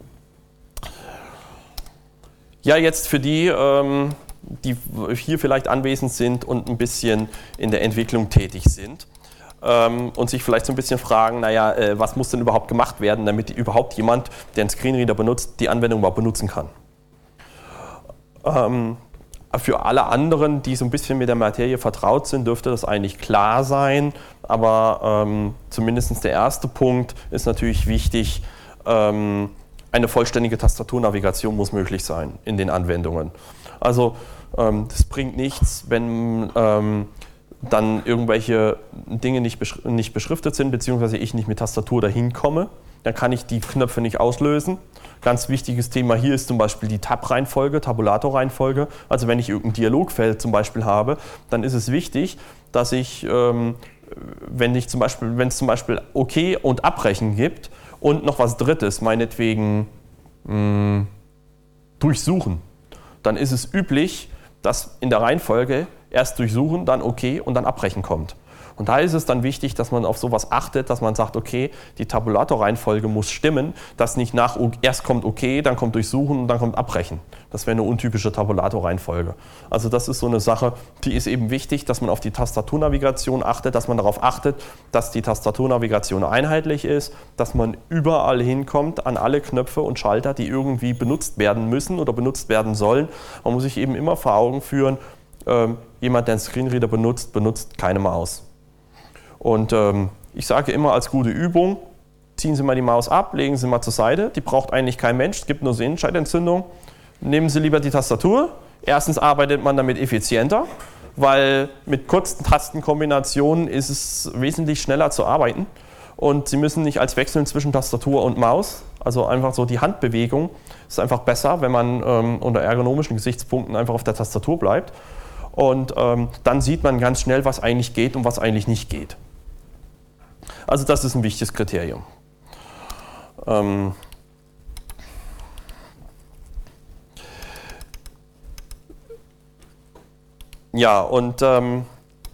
Ja, jetzt für die, ähm, die hier vielleicht anwesend sind und ein bisschen in der Entwicklung tätig sind ähm, und sich vielleicht so ein bisschen fragen, naja, äh, was muss denn überhaupt gemacht werden, damit überhaupt jemand, der einen Screenreader benutzt, die Anwendung überhaupt benutzen kann. Ähm, für alle anderen, die so ein bisschen mit der Materie vertraut sind, dürfte das eigentlich klar sein, aber ähm, zumindest der erste Punkt ist natürlich wichtig, ähm, eine vollständige Tastaturnavigation muss möglich sein in den Anwendungen. Also ähm, das bringt nichts, wenn ähm, dann irgendwelche Dinge nicht, beschri- nicht beschriftet sind, beziehungsweise ich nicht mit Tastatur dahin komme. Dann kann ich die Knöpfe nicht auslösen. Ganz wichtiges Thema hier ist zum Beispiel die Tab-Reihenfolge, Tabulator-Reihenfolge. Also wenn ich irgendein Dialogfeld zum Beispiel habe, dann ist es wichtig, dass ich, ähm, wenn ich zum Beispiel, wenn es zum Beispiel OK und Abbrechen gibt und noch was Drittes, meinetwegen mh, durchsuchen, dann ist es üblich, dass in der Reihenfolge erst durchsuchen, dann OK und dann abbrechen kommt. Und da ist es dann wichtig, dass man auf sowas achtet, dass man sagt, okay, die Tabulatorreihenfolge muss stimmen, dass nicht nach erst kommt OK, dann kommt Durchsuchen und dann kommt Abbrechen. Das wäre eine untypische Tabulatorreihenfolge. Also das ist so eine Sache, die ist eben wichtig, dass man auf die Tastaturnavigation achtet, dass man darauf achtet, dass die Tastaturnavigation einheitlich ist, dass man überall hinkommt an alle Knöpfe und Schalter, die irgendwie benutzt werden müssen oder benutzt werden sollen. Man muss sich eben immer vor Augen führen, ähm, jemand, der einen Screenreader benutzt, benutzt keine Maus. Und ähm, ich sage immer als gute Übung, ziehen Sie mal die Maus ab, legen Sie mal zur Seite. Die braucht eigentlich kein Mensch, es gibt nur Sehnenscheidentzündung. Nehmen Sie lieber die Tastatur. Erstens arbeitet man damit effizienter, weil mit kurzen Tastenkombinationen ist es wesentlich schneller zu arbeiten. Und Sie müssen nicht als wechseln zwischen Tastatur und Maus. Also einfach so die Handbewegung ist einfach besser, wenn man ähm, unter ergonomischen Gesichtspunkten einfach auf der Tastatur bleibt. Und ähm, dann sieht man ganz schnell, was eigentlich geht und was eigentlich nicht geht. Also das ist ein wichtiges Kriterium. Ähm ja, und ähm,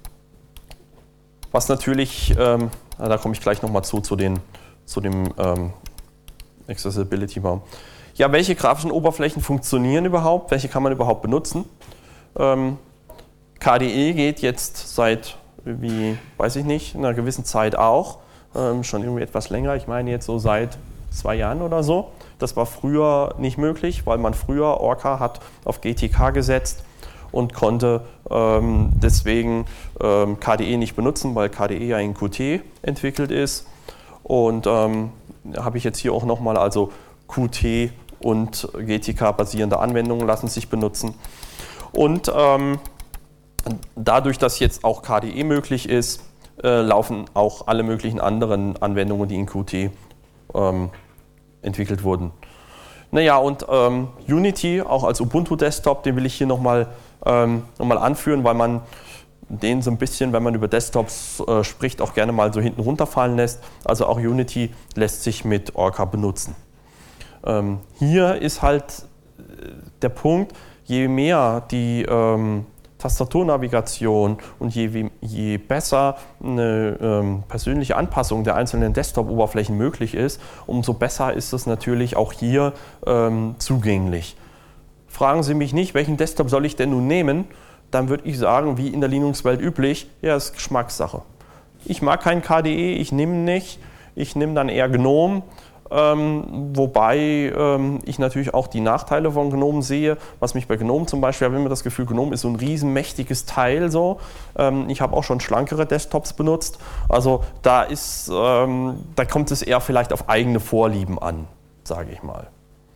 was natürlich, ähm, da komme ich gleich nochmal zu, zu, den, zu dem ähm, Accessibility-Baum. Ja, welche grafischen Oberflächen funktionieren überhaupt? Welche kann man überhaupt benutzen? Ähm, K D E geht jetzt seit, wie, weiß ich nicht, einer gewissen Zeit auch, ähm, schon irgendwie etwas länger, ich meine jetzt so seit zwei Jahren oder so. Das war früher nicht möglich, weil man früher, Orca hat auf G T K gesetzt und konnte ähm, deswegen ähm, K D E nicht benutzen, weil K D E ja in Qt entwickelt ist. Und ähm, habe ich jetzt hier auch nochmal, also Qt und G T K basierende Anwendungen lassen sich benutzen. Und ähm, dadurch, dass jetzt auch K D E möglich ist, äh, laufen auch alle möglichen anderen Anwendungen, die in Qt ähm, entwickelt wurden. Naja, und ähm, Unity, auch als Ubuntu-Desktop, den will ich hier nochmal ähm, noch mal anführen, weil man den so ein bisschen, wenn man über Desktops äh, spricht, auch gerne mal so hinten runterfallen lässt. Also auch Unity lässt sich mit Orca benutzen. Ähm, hier ist halt der Punkt, je mehr die ähm, Tastaturnavigation und je, je besser eine ähm, persönliche Anpassung der einzelnen Desktop-Oberflächen möglich ist, umso besser ist es natürlich auch hier ähm, zugänglich. Fragen Sie mich nicht, welchen Desktop soll ich denn nun nehmen? Dann würde ich sagen, wie in der Linux-Welt üblich, ja, das ist Geschmackssache. Ich mag kein K D E, ich nehme nicht, ich nehme dann eher GNOME. Ähm, wobei ähm, ich natürlich auch die Nachteile von GNOME sehe, was mich bei GNOME zum Beispiel, ich habe immer das Gefühl, GNOME ist so ein riesenmächtiges Teil so. Ähm, ich habe auch schon schlankere Desktops benutzt, also da ist, ähm, da kommt es eher vielleicht auf eigene Vorlieben an, sage ich mal.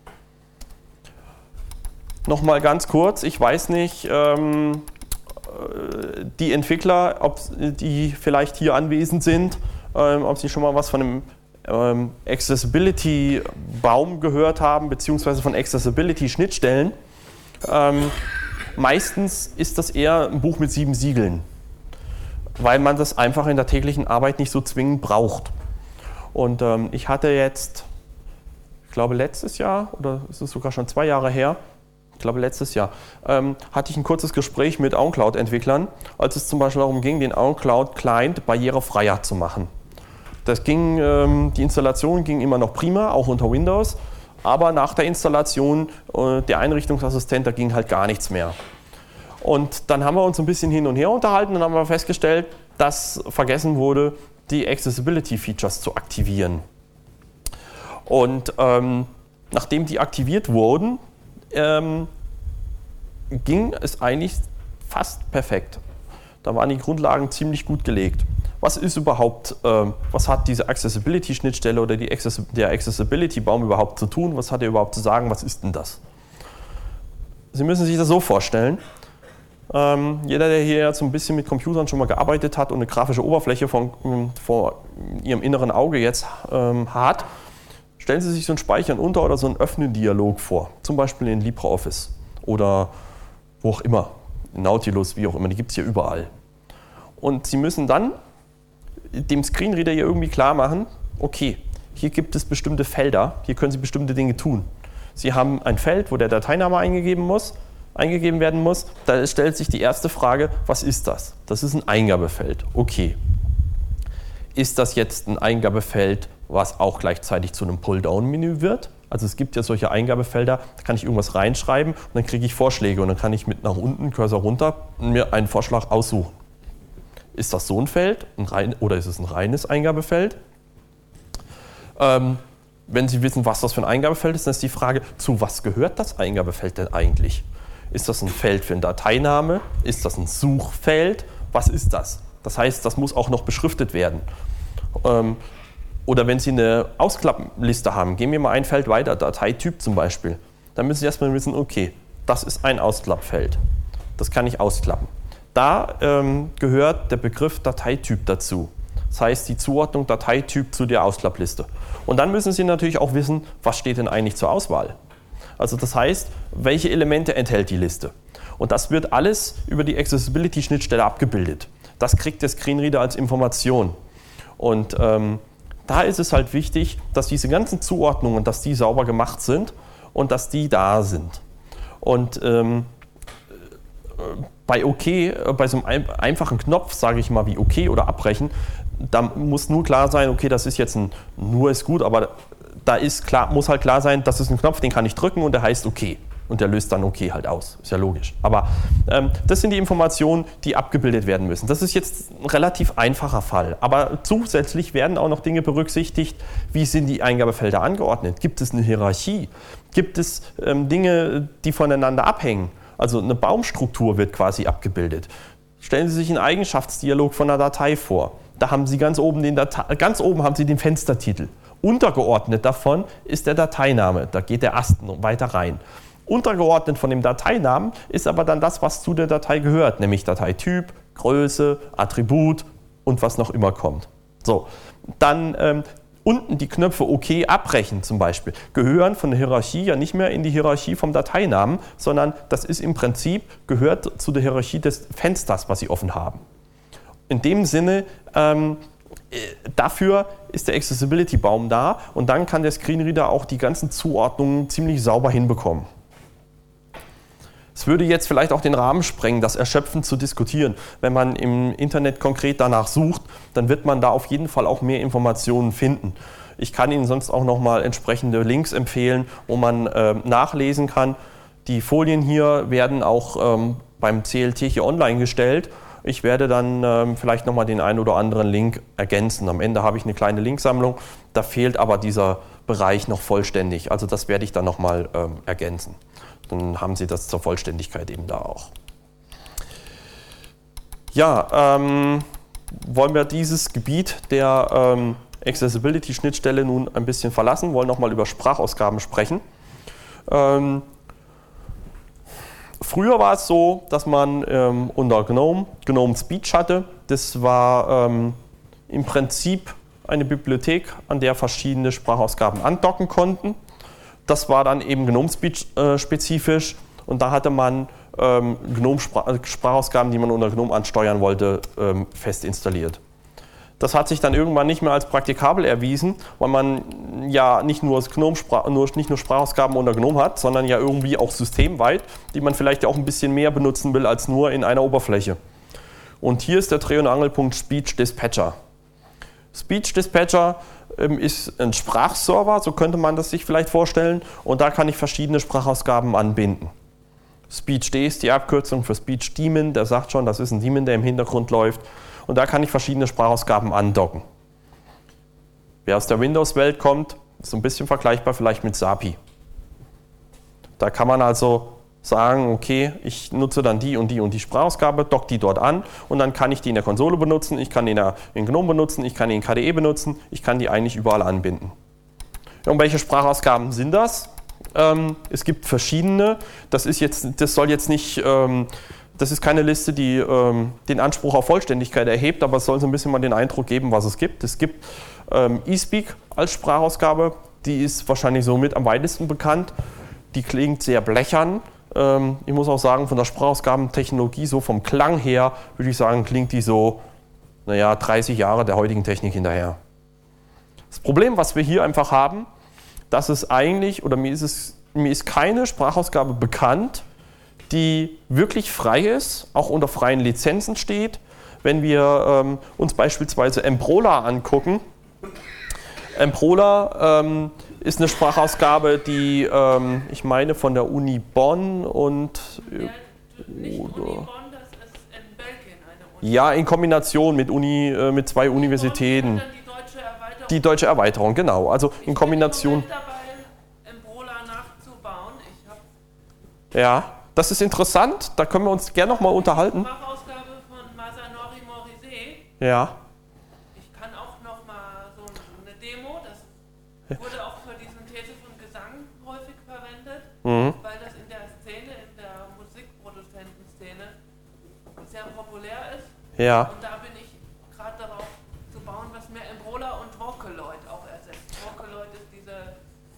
Nochmal ganz kurz, ich weiß nicht, ähm, die Entwickler, ob die vielleicht hier anwesend sind, ähm, ob sie schon mal was von einem Ähm, Accessibility-Baum gehört haben, beziehungsweise von Accessibility-Schnittstellen. Ähm, meistens ist das eher ein Buch mit sieben Siegeln, weil man das einfach in der täglichen Arbeit nicht so zwingend braucht. Und ähm, ich hatte jetzt, ich glaube letztes Jahr, oder ist es sogar schon zwei Jahre her, ich glaube letztes Jahr, ähm, hatte ich ein kurzes Gespräch mit OwnCloud-Entwicklern, als es zum Beispiel darum ging, den OwnCloud-Client barrierefreier zu machen. Das ging, ähm, die Installation ging immer noch prima, auch unter Windows, aber nach der Installation äh, der Einrichtungsassistent, da ging halt gar nichts mehr. Und dann haben wir uns ein bisschen hin und her unterhalten und haben wir festgestellt, dass vergessen wurde, die Accessibility-Features zu aktivieren. Und ähm, nachdem die aktiviert wurden, ähm, ging es eigentlich fast perfekt. Da waren die Grundlagen ziemlich gut gelegt. Was ist überhaupt, äh, was hat diese Accessibility-Schnittstelle oder die Access der Accessibility-Baum überhaupt zu tun? Was hat er überhaupt zu sagen? Was ist denn das? Sie müssen sich das so vorstellen. Ähm, jeder, der hier jetzt so ein bisschen mit Computern schon mal gearbeitet hat und eine grafische Oberfläche von, vor Ihrem inneren Auge jetzt ähm, hat, stellen Sie sich so einen Speichern unter oder so einen Öffnen-Dialog vor. Zum Beispiel in LibreOffice oder wo auch immer, in Nautilus, wie auch immer, die gibt es hier überall. Und Sie müssen dann dem Screenreader hier irgendwie klar machen, okay, hier gibt es bestimmte Felder, hier können Sie bestimmte Dinge tun. Sie haben ein Feld, wo der Dateiname eingegeben muss, eingegeben werden muss. Da stellt sich die erste Frage, was ist das? Das ist ein Eingabefeld. Okay, ist das jetzt ein Eingabefeld, was auch gleichzeitig zu einem Pull-Down-Menü wird? Also es gibt ja solche Eingabefelder, da kann ich irgendwas reinschreiben und dann kriege ich Vorschläge und dann kann ich mit nach unten, Cursor runter, mir einen Vorschlag aussuchen. Ist das so ein Feld ein rein, oder ist es ein reines Eingabefeld? Ähm, wenn Sie wissen, was das für ein Eingabefeld ist, dann ist die Frage, zu was gehört das Eingabefeld denn eigentlich? Ist das ein Feld für einen Dateiname? Ist das ein Suchfeld? Was ist das? Das heißt, das muss auch noch beschriftet werden. Ähm, Oder wenn Sie eine Ausklappliste haben, gehen wir mal ein Feld weiter, Dateityp zum Beispiel. Dann müssen Sie erstmal wissen, okay, das ist ein Ausklappfeld. Das kann ich ausklappen. Da ähm, gehört der Begriff Dateityp dazu. Das heißt, die Zuordnung Dateityp zu der Ausklappliste. Und dann müssen Sie natürlich auch wissen, was steht denn eigentlich zur Auswahl. Also das heißt, welche Elemente enthält die Liste. Und das wird alles über die Accessibility-Schnittstelle abgebildet. Das kriegt der Screenreader als Information. Und ähm, da ist es halt wichtig, dass diese ganzen Zuordnungen, dass die sauber gemacht sind und dass die da sind. Und ähm, bei OK, bei so einem einfachen Knopf, sage ich mal wie OK oder abbrechen, da muss nur klar sein, okay, das ist jetzt ein, nur ist gut, aber da ist klar, muss halt klar sein, das ist ein Knopf, den kann ich drücken und der heißt OK. Und der löst dann OK halt aus. Ist ja logisch. Aber ähm, das sind die Informationen, die abgebildet werden müssen. Das ist jetzt ein relativ einfacher Fall. Aber zusätzlich werden auch noch Dinge berücksichtigt, wie sind die Eingabefelder angeordnet? Gibt es eine Hierarchie? Gibt es ähm, Dinge, die voneinander abhängen? Also eine Baumstruktur wird quasi abgebildet. Stellen Sie sich einen Eigenschaftsdialog von einer Datei vor. Da haben Sie ganz oben den Datei, ganz oben haben Sie den Fenstertitel. Untergeordnet davon ist der Dateiname. Da geht der Ast noch weiter rein. Untergeordnet von dem Dateinamen ist aber dann das, was zu der Datei gehört, nämlich Dateityp, Größe, Attribut und was noch immer kommt. So, dann ähm, unten die Knöpfe OK, abbrechen zum Beispiel, gehören von der Hierarchie ja nicht mehr in die Hierarchie vom Dateinamen, sondern das ist im Prinzip, gehört zu der Hierarchie des Fensters, was Sie offen haben. In dem Sinne, ähm, dafür ist der Accessibility-Baum da und dann kann der Screenreader auch die ganzen Zuordnungen ziemlich sauber hinbekommen. Es würde jetzt vielleicht auch den Rahmen sprengen, das erschöpfend zu diskutieren. Wenn man im Internet konkret danach sucht, dann wird man da auf jeden Fall auch mehr Informationen finden. Ich kann Ihnen sonst auch nochmal entsprechende Links empfehlen, wo man äh, nachlesen kann. Die Folien hier werden auch ähm, beim C L T hier online gestellt. Ich werde dann ähm, vielleicht nochmal den einen oder anderen Link ergänzen. Am Ende habe ich eine kleine Linksammlung, da fehlt aber dieser Bereich noch vollständig. Also das werde ich dann nochmal ähm, ergänzen. Dann haben Sie das zur Vollständigkeit eben da auch. Ja, ähm, wollen wir dieses Gebiet der ähm, Accessibility-Schnittstelle nun ein bisschen verlassen, wollen nochmal über Sprachausgaben sprechen. Ähm, früher war es so, dass man ähm, unter GNOME, GNOME Speech hatte. Das war ähm, im Prinzip eine Bibliothek, an der verschiedene Sprachausgaben andocken konnten. Das war dann eben GNOME-spezifisch und da hatte man ähm, GNOME-Sprachausgaben, die man unter GNOME ansteuern wollte, ähm, fest installiert. Das hat sich dann irgendwann nicht mehr als praktikabel erwiesen, weil man ja nicht nur, GNOME nur, nicht nur Sprachausgaben unter GNOME hat, sondern ja irgendwie auch systemweit, die man vielleicht auch ein bisschen mehr benutzen will als nur in einer Oberfläche. Und hier ist der Dreh- und Angelpunkt Speech Dispatcher. Speech Dispatcher ist ein Sprachserver, so könnte man das sich vielleicht vorstellen, und da kann ich verschiedene Sprachausgaben anbinden. SpeechD ist die Abkürzung für Speech Daemon, der sagt schon, das ist ein Daemon, der im Hintergrund läuft, und da kann ich verschiedene Sprachausgaben andocken. Wer aus der Windows-Welt kommt, ist so ein bisschen vergleichbar vielleicht mit S A P I. Da kann man also sagen, okay, ich nutze dann die und die und die Sprachausgabe, dock die dort an und dann kann ich die in der Konsole benutzen, ich kann die in, der, in GNOME benutzen, ich kann die in K D E benutzen, ich kann die eigentlich überall anbinden. Ja, und welche Sprachausgaben sind das? Ähm, es gibt verschiedene, das, ist jetzt, das soll jetzt nicht, ähm, das ist keine Liste, die ähm, den Anspruch auf Vollständigkeit erhebt, aber es soll so ein bisschen mal den Eindruck geben, was es gibt. Es gibt ähm, eSpeak als Sprachausgabe, die ist wahrscheinlich somit am weitesten bekannt, die klingt sehr blechern. Ich muss auch sagen, von der Sprachausgabentechnologie, so vom Klang her, würde ich sagen, klingt die so, naja, dreißig Jahre der heutigen Technik hinterher. Das Problem, was wir hier einfach haben, dass es eigentlich, oder mir ist, es, mir ist keine Sprachausgabe bekannt, die wirklich frei ist, auch unter freien Lizenzen steht, wenn wir ähm, uns beispielsweise Emprola angucken. Emprola ähm, ist eine Sprachausgabe, die, ähm, ich meine, von der Uni Bonn und... Ja, nicht Uni Bonn, das ist in Belgien eine Uni. Ja, in Kombination mit, Uni, äh, mit zwei Uni Universitäten. Bonn ist dann die deutsche Erweiterung. Die deutsche Erweiterung, genau. Also in Kombination... Ich bin im Moment dabei, Emprola nachzubauen. Ich hab Ja, das ist interessant. Da können wir uns gerne nochmal unterhalten. Sprachausgabe von Masanori Morisé. Ja. Ich kann auch noch mal so eine Demo, das wurde auch für diesen These von Gesang häufig verwendet, Mhm. weil das in der Szene, in der Musikproduzentenszene sehr populär ist. Ja. Und da bin ich gerade darauf zu bauen, was mehr Emprola und Vocaloid auch ersetzt. Vocaloid ist diese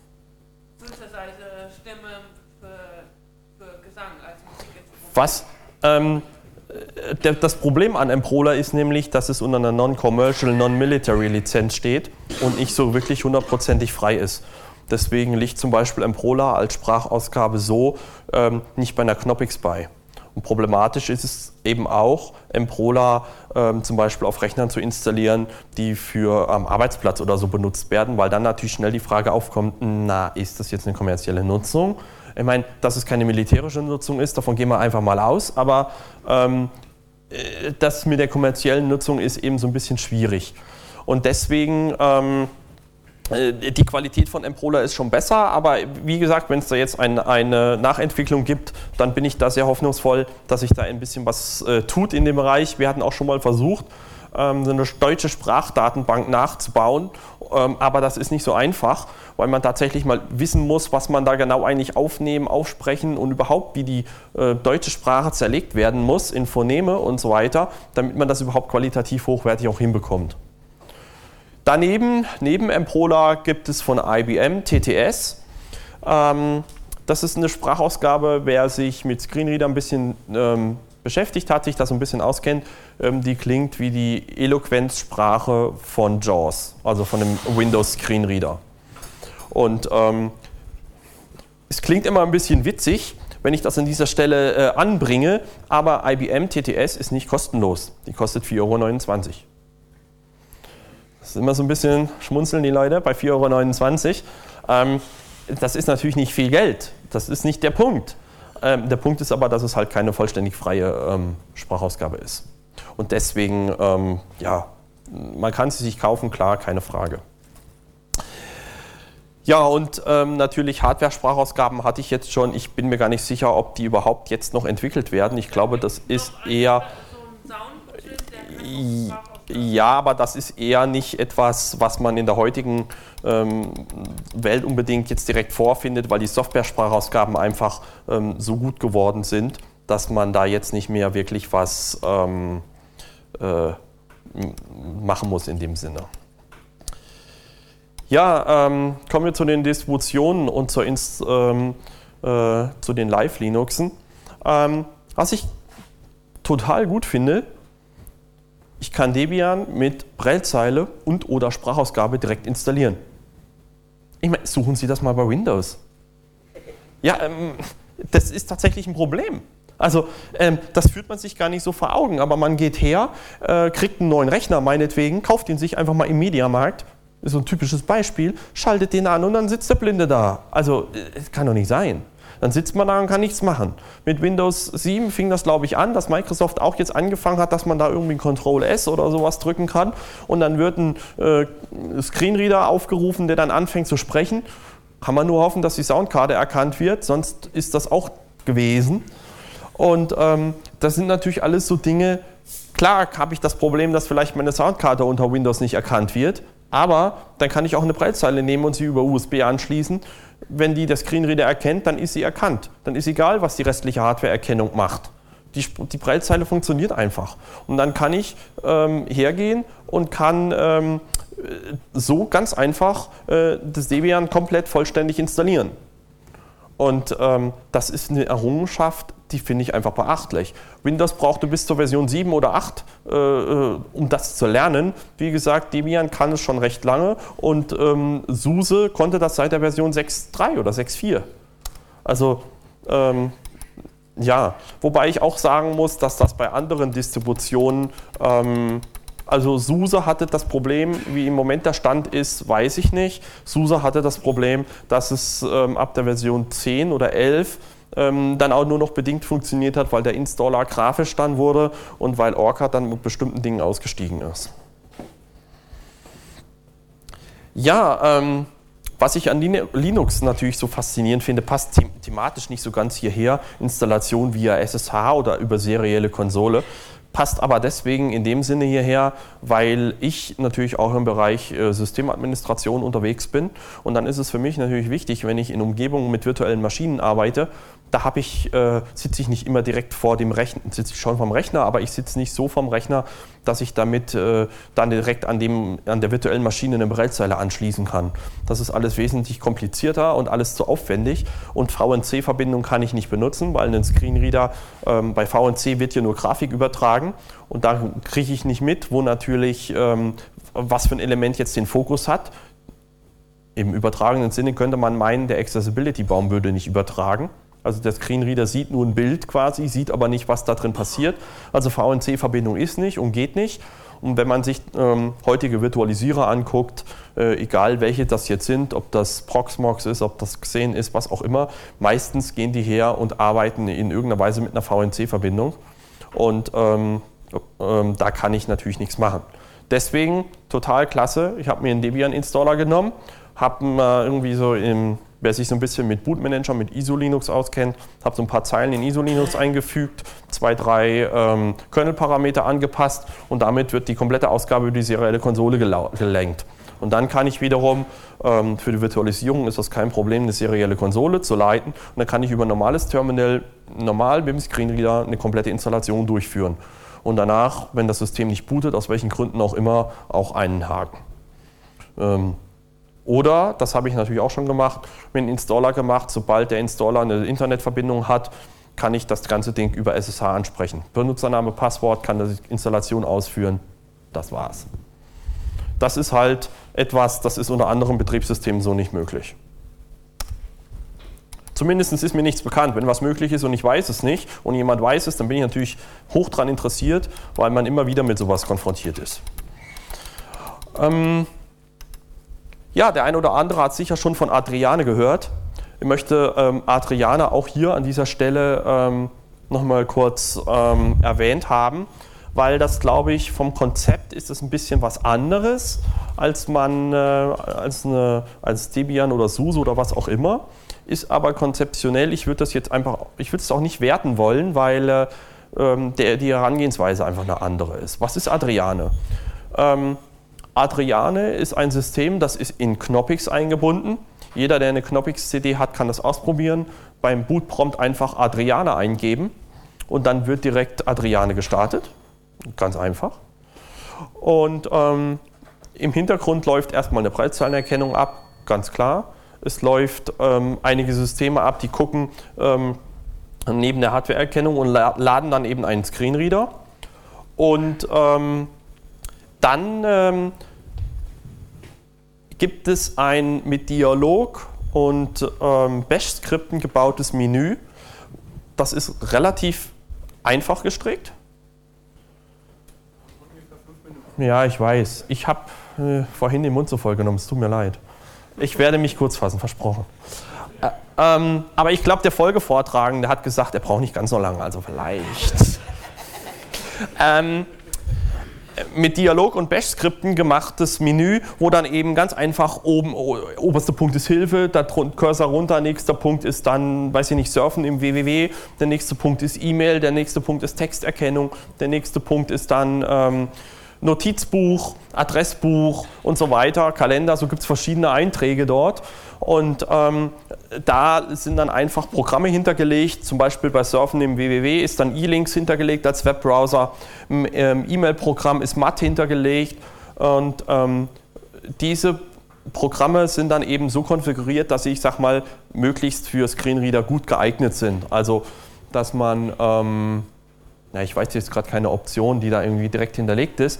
Synthesizer-Stimme für, für Gesang als Musikinstrument. Was? Ähm, der, das Problem an Emprola ist nämlich, dass es unter einer Non-Commercial, Non-Military-Lizenz steht und nicht so wirklich hundertprozentig frei ist. Deswegen liegt zum Beispiel Emprola als Sprachausgabe so ähm, nicht bei einer Knoppix bei. Und problematisch ist es eben auch, Emprola ähm, zum Beispiel auf Rechnern zu installieren, die für am Arbeitsplatz oder so benutzt werden, weil dann natürlich schnell die Frage aufkommt, na, ist das jetzt eine kommerzielle Nutzung? Ich meine, dass es keine militärische Nutzung ist, davon gehen wir einfach mal aus, aber ähm, das mit der kommerziellen Nutzung ist eben so ein bisschen schwierig. Und deswegen, ähm, die Qualität von Emprola ist schon besser, aber wie gesagt, wenn es da jetzt ein, eine Nachentwicklung gibt, dann bin ich da sehr hoffnungsvoll, dass sich da ein bisschen was äh, tut in dem Bereich. Wir hatten auch schon mal versucht, ähm, so eine deutsche Sprachdatenbank nachzubauen, ähm, aber das ist nicht so einfach, weil man tatsächlich mal wissen muss, was man da genau eigentlich aufnehmen, aufsprechen und überhaupt, wie die äh, deutsche Sprache zerlegt werden muss in Phoneme und so weiter, damit man das überhaupt qualitativ hochwertig auch hinbekommt. Daneben, neben Emprola gibt es von I B M T T S. Ähm, das ist eine Sprachausgabe, wer sich mit Screenreader ein bisschen ähm, beschäftigt hat, sich das so ein bisschen auskennt, ähm, die klingt wie die Eloquenzsprache von JAWS, also von dem Windows Screenreader. Und ähm, es klingt immer ein bisschen witzig, wenn ich das an dieser Stelle äh, anbringe, aber I B M T T S ist nicht kostenlos. Die kostet vier Euro neunundzwanzig. Das ist immer so ein bisschen, schmunzeln die Leute bei vier Euro neunundzwanzig. Ähm, das ist natürlich nicht viel Geld. Das ist nicht der Punkt. Ähm, der Punkt ist aber, dass es halt keine vollständig freie ähm, Sprachausgabe ist. Und deswegen, ähm, ja, man kann sie sich kaufen, klar, keine Frage. Ja, und ähm, natürlich Hardware-Sprachausgaben hatte ich jetzt schon. Ich bin mir gar nicht sicher, ob die überhaupt jetzt noch entwickelt werden. Ich glaube, das ist eher... Ja, aber das ist eher nicht etwas, was man in der heutigen ähm, Welt unbedingt jetzt direkt vorfindet, weil die Software-Sprachausgaben einfach ähm, so gut geworden sind, dass man da jetzt nicht mehr wirklich was ähm, äh, machen muss in dem Sinne. Ja, ähm, kommen wir zu den Distributionen und zur Inst, ähm, äh, zu den Live-Linuxen. Ähm, was ich total gut finde, ich kann Debian mit Braillezeile und oder Sprachausgabe direkt installieren. Ich meine, suchen Sie das mal bei Windows. Ja, ähm, das ist tatsächlich ein Problem. Also ähm, das führt man sich gar nicht so vor Augen, aber man geht her, äh, kriegt einen neuen Rechner meinetwegen, kauft ihn sich einfach mal im Mediamarkt, ist so ein typisches Beispiel, schaltet den an und dann sitzt der Blinde da. Also es kann doch nicht sein. Dann sitzt man da und kann nichts machen. Mit Windows sieben fing das, glaube ich, an, dass Microsoft auch jetzt angefangen hat, dass man da irgendwie Control S oder sowas drücken kann und dann wird ein äh, Screenreader aufgerufen, der dann anfängt zu sprechen. Kann man nur hoffen, dass die Soundkarte erkannt wird, sonst ist das auch gewesen. Und ähm, das sind natürlich alles so Dinge, klar habe ich das Problem, dass vielleicht meine Soundkarte unter Windows nicht erkannt wird, aber dann kann ich auch eine Braillezeile nehmen und sie über U S B anschließen. Wenn die der Screenreader erkennt, dann ist sie erkannt. Dann ist egal, was die restliche Hardware-Erkennung macht. Die, die Braillezeile funktioniert einfach. Und dann kann ich ähm, hergehen und kann ähm, so ganz einfach äh, das Debian komplett vollständig installieren. Und ähm, das ist eine Errungenschaft, die finde ich einfach beachtlich. Windows brauchte bis zur Version sieben oder acht, äh, um das zu lernen. Wie gesagt, Debian kann es schon recht lange und ähm, SUSE konnte das seit der Version sechs Punkt drei oder sechs Punkt vier. Also ähm, Ja, wobei ich auch sagen muss, dass das bei anderen Distributionen, ähm, also SUSE hatte das Problem, wie im Moment der Stand ist, weiß ich nicht. SUSE hatte das Problem, dass es ähm, ab der Version zehn oder elf ähm, dann auch nur noch bedingt funktioniert hat, weil der Installer grafisch dann wurde und weil Orca dann mit bestimmten Dingen ausgestiegen ist. Ja, ähm, was ich an Linux natürlich so faszinierend finde, passt thematisch nicht so ganz hierher, Installation via S S H oder über serielle Konsole, passt aber deswegen in dem Sinne hierher, weil ich natürlich auch im Bereich äh, Systemadministration unterwegs bin und dann ist es für mich natürlich wichtig, wenn ich in Umgebungen mit virtuellen Maschinen arbeite, da habe ich, äh, sitze ich nicht immer direkt vor dem Rechner, sitze ich schon vom Rechner, aber ich sitze nicht so vom Rechner, dass ich damit äh, dann direkt an, dem, an der virtuellen Maschine eine Braillezeile anschließen kann. Das ist alles wesentlich komplizierter und alles zu aufwendig und V N C-Verbindung kann ich nicht benutzen, weil ein Screenreader, ähm, bei V N C wird ja nur Grafik übertragen und da kriege ich nicht mit, wo natürlich, ähm, was für ein Element jetzt den Fokus hat. Im übertragenen Sinne könnte man meinen, der Accessibility-Baum würde nicht übertragen. Also der Screenreader sieht nur ein Bild quasi, sieht aber nicht, was da drin passiert. Also V N C-Verbindung ist nicht und geht nicht. Und wenn man sich ähm, heutige Virtualisierer anguckt, äh, egal welche das jetzt sind, ob das Proxmox ist, ob das Xen ist, was auch immer, meistens gehen die her und arbeiten in irgendeiner Weise mit einer V N C-Verbindung. Und ähm, ähm, da kann ich natürlich nichts machen. Deswegen total klasse. Ich habe mir einen Debian-Installer genommen, habe äh, irgendwie so im Wer sich so ein bisschen mit Bootmanager, mit I S O Linux auskennt, habe so ein paar Zeilen in I S O Linux eingefügt, zwei, drei ähm, Kernel-Parameter angepasst und damit wird die komplette Ausgabe über die serielle Konsole gelenkt. Und dann kann ich wiederum, ähm, für die Virtualisierung ist das kein Problem, eine serielle Konsole zu leiten und dann kann ich über ein normales Terminal, normal mit dem Screenreader, eine komplette Installation durchführen. Und danach, wenn das System nicht bootet, aus welchen Gründen auch immer, auch einen Haken. Ähm, Oder, das habe ich natürlich auch schon gemacht, mit einem Installer gemacht, sobald der Installer eine Internetverbindung hat, kann ich das ganze Ding über S S H ansprechen. Benutzername, Passwort, kann die Installation ausführen, das war's. Das ist halt etwas, das ist unter anderen Betriebssystemen so nicht möglich. Zumindest ist mir nichts bekannt. Wenn was möglich ist und ich weiß es nicht und jemand weiß es, dann bin ich natürlich hoch dran interessiert, weil man immer wieder mit sowas konfrontiert ist. Ähm, Ja, der eine oder andere hat sicher schon von Adriane gehört. Ich möchte ähm, Adriane auch hier an dieser Stelle ähm, nochmal kurz ähm, erwähnt haben, weil das, glaube ich, vom Konzept ist es ein bisschen was anderes, als man äh, als, eine, als Debian oder SUSE oder was auch immer. Ist aber konzeptionell, ich würde das jetzt einfach, ich würde es auch nicht werten wollen, weil äh, der, die Herangehensweise einfach eine andere ist. Was ist Adriane? Ähm, Adriane ist ein System, das ist in Knoppix eingebunden. Jeder, der eine Knoppix-C D hat, kann das ausprobieren. Beim Bootprompt einfach Adriane eingeben und dann wird direkt Adriane gestartet. Ganz einfach. Und ähm, im Hintergrund läuft erstmal eine Breitzeilenerkennung ab, ganz klar. Es läuft ähm, einige Systeme ab, die gucken ähm, neben der Hardwareerkennung und la laden dann eben einen Screenreader. Und ähm, dann ähm, gibt es ein mit Dialog und ähm, Bash-Skripten gebautes Menü. Das ist relativ einfach gestrickt. Ja, ich weiß. Ich habe äh, vorhin den Mund so voll genommen, es tut mir leid. Ich werde mich kurz fassen, versprochen. Äh, ähm, aber ich glaube, der Folgevortragende hat gesagt, er braucht nicht ganz so lange, also vielleicht. ähm, mit Dialog und Bash-Skripten gemachtes Menü, wo dann eben ganz einfach oben, oberster Punkt ist Hilfe, da Cursor runter, nächster Punkt ist dann, weiß ich nicht, Surfen im W W W, der nächste Punkt ist E-Mail, der nächste Punkt ist Texterkennung, der nächste Punkt ist dann ähm, Notizbuch, Adressbuch und so weiter, Kalender, so gibt es verschiedene Einträge dort. Und ähm, da sind dann einfach Programme hintergelegt, zum Beispiel bei Surfen im W W W ist dann E-Links hintergelegt als Webbrowser, im ähm, E-Mail-Programm ist M A T hintergelegt und ähm, diese Programme sind dann eben so konfiguriert, dass sie, ich sag mal, möglichst für Screenreader gut geeignet sind. Also, dass man, ähm, na, ich weiß jetzt gerade keine Option, die da irgendwie direkt hinterlegt ist,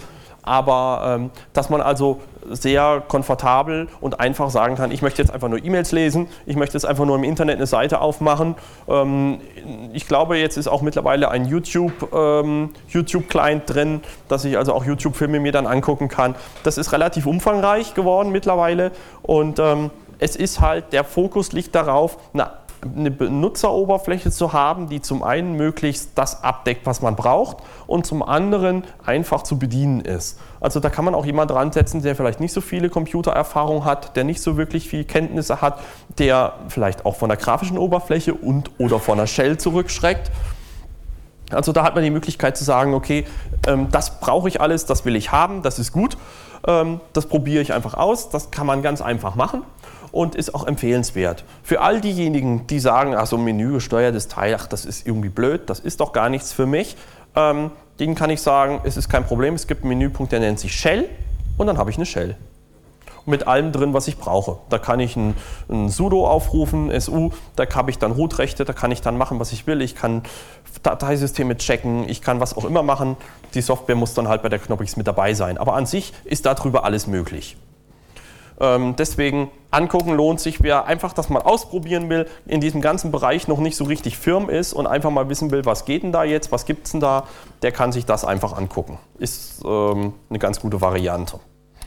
aber ähm, dass man also sehr komfortabel und einfach sagen kann, ich möchte jetzt einfach nur E-Mails lesen, ich möchte jetzt einfach nur im Internet eine Seite aufmachen. Ähm, ich glaube, jetzt ist auch mittlerweile ein YouTube, ähm, YouTube-Client drin, dass ich also auch YouTube-Filme mir dann angucken kann. Das ist relativ umfangreich geworden mittlerweile und ähm, es ist halt, der Fokus liegt darauf, eine eine Benutzeroberfläche zu haben, die zum einen möglichst das abdeckt, was man braucht und zum anderen einfach zu bedienen ist. Also da kann man auch jemanden dran setzen, der vielleicht nicht so viele Computererfahrung hat, der nicht so wirklich viel Kenntnisse hat, der vielleicht auch von der grafischen Oberfläche und oder von der Shell zurückschreckt. Also da hat man die Möglichkeit zu sagen, okay, ähm, das brauche ich alles, das will ich haben, das ist gut, ähm, das probiere ich einfach aus, das kann man ganz einfach machen. Und ist auch empfehlenswert. Für all diejenigen, die sagen, ach so ein menügesteuertes Teil, ach das ist irgendwie blöd, das ist doch gar nichts für mich, ähm, denen kann ich sagen, es ist kein Problem, es gibt einen Menüpunkt, der nennt sich Shell und dann habe ich eine Shell. Mit allem drin, was ich brauche. Da kann ich ein, ein sudo aufrufen, S U, da habe ich dann Root-Rechte, da kann ich dann machen, was ich will, ich kann Dateisysteme checken, ich kann was auch immer machen. Die Software muss dann halt bei der Knoppix mit dabei sein. Aber an sich ist darüber alles möglich. Ähm, deswegen angucken lohnt sich, wer einfach das mal ausprobieren will, in diesem ganzen Bereich noch nicht so richtig firm ist und einfach mal wissen will, was geht denn da jetzt, was gibt es denn da, der kann sich das einfach angucken. Ist ähm, eine ganz gute Variante.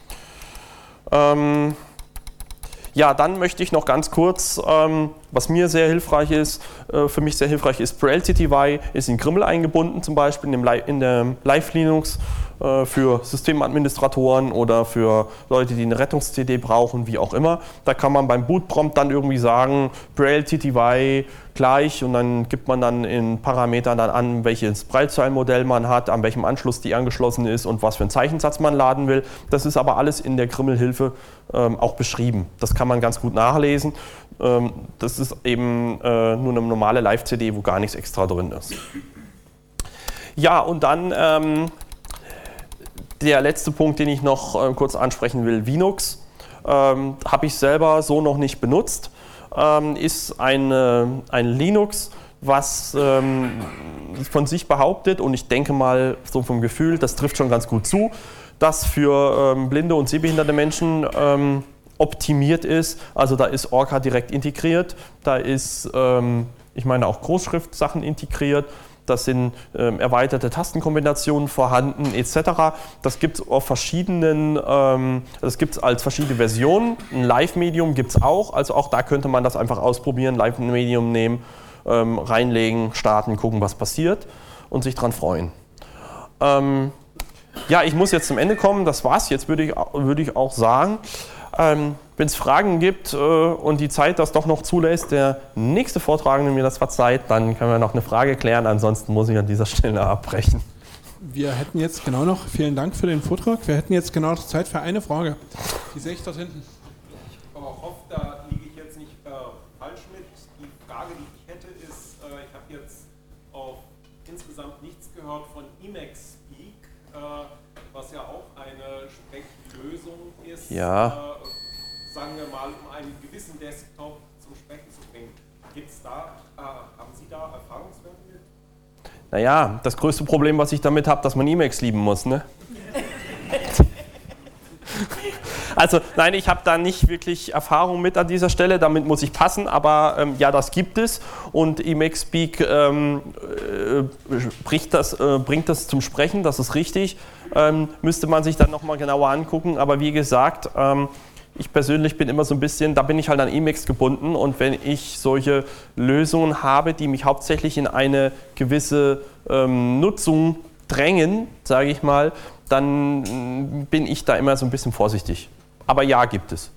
Ähm, ja, dann möchte ich noch ganz kurz, ähm, was mir sehr hilfreich ist, äh, für mich sehr hilfreich ist, ProLTTY ist in Grimmel eingebunden, zum Beispiel in, dem Li in der Live Linux äh, für Systemadministratoren oder für Leute, die eine Rettungs-C D brauchen, wie auch immer. Da kann man beim Bootprompt dann irgendwie sagen, ProLTTY gleich und dann gibt man dann in Parametern dann an, welches Braillezeilenmodell man hat, an welchem Anschluss die angeschlossen ist und was für einen Zeichensatz man laden will. Das ist aber alles in der Grimmel-Hilfe ähm, auch beschrieben. Das kann man ganz gut nachlesen. Ähm, das ist eben äh, nur eine normale Live-C D, wo gar nichts extra drin ist. Ja, und dann ähm, der letzte Punkt, den ich noch äh, kurz ansprechen will, Linux. Ähm, habe ich selber so noch nicht benutzt. Ähm, ist eine, ein Linux, was ähm, von sich behauptet, und ich denke mal so vom Gefühl, das trifft schon ganz gut zu, dass für ähm, blinde und sehbehinderte Menschen ähm, optimiert ist. Also da ist Orca direkt integriert, da ist, ähm, ich meine, auch Großschriftsachen integriert. Das sind ähm, erweiterte Tastenkombinationen vorhanden et cetera. Das gibt es auf verschiedenen, ähm, das gibt es als verschiedene Versionen. Ein Live-Medium gibt es auch, also auch da könnte man das einfach ausprobieren, Live-Medium nehmen, ähm, reinlegen, starten, gucken, was passiert und sich dran freuen. Ähm, ja, ich muss jetzt zum Ende kommen, das war's jetzt, würde ich, würde ich auch sagen. Ähm, Wenn es Fragen gibt äh, und die Zeit das doch noch zulässt, der nächste Vortragende mir das verzeiht, dann können wir noch eine Frage klären. Ansonsten muss ich an dieser Stelle abbrechen. Wir hätten jetzt genau noch, vielen Dank für den Vortrag, wir hätten jetzt genau noch Zeit für eine Frage. Die sehe ich dort hinten. Ich hoffe, da liege ich jetzt nicht äh, falsch mit. Die Frage, die ich hätte, ist, äh, ich habe jetzt auf insgesamt nichts gehört von Emacs Speak, äh, was ja auch eine Sprechlösung ist. Ja. Äh, sagen wir mal, um einen gewissen Desktop zum Sprechen zu bringen. Gibt's da, äh, haben Sie da Erfahrungswerte mit? Naja, das größte Problem, was ich damit habe, dass man Emacs lieben muss, ne? Also nein, ich habe da nicht wirklich Erfahrung mit an dieser Stelle, damit muss ich passen, aber ähm, ja, das gibt es und Emacs Speak ähm, äh, bringt, das, äh, bringt das zum Sprechen, das ist richtig, ähm, müsste man sich dann nochmal genauer angucken, aber wie gesagt, ähm, ich persönlich bin immer so ein bisschen, da bin ich halt an Emacs gebunden und wenn ich solche Lösungen habe, die mich hauptsächlich in eine gewisse ähm, Nutzung drängen, sage ich mal, dann bin ich da immer so ein bisschen vorsichtig. Aber ja, gibt es.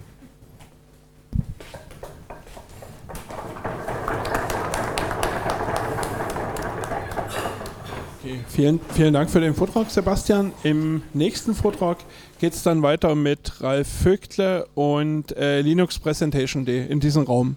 Okay, vielen, vielen Dank für den Vortrag, Sebastian. Im nächsten Vortrag geht es dann weiter mit Ralf Vögtle und äh, Linux Presentation Day in diesem Raum.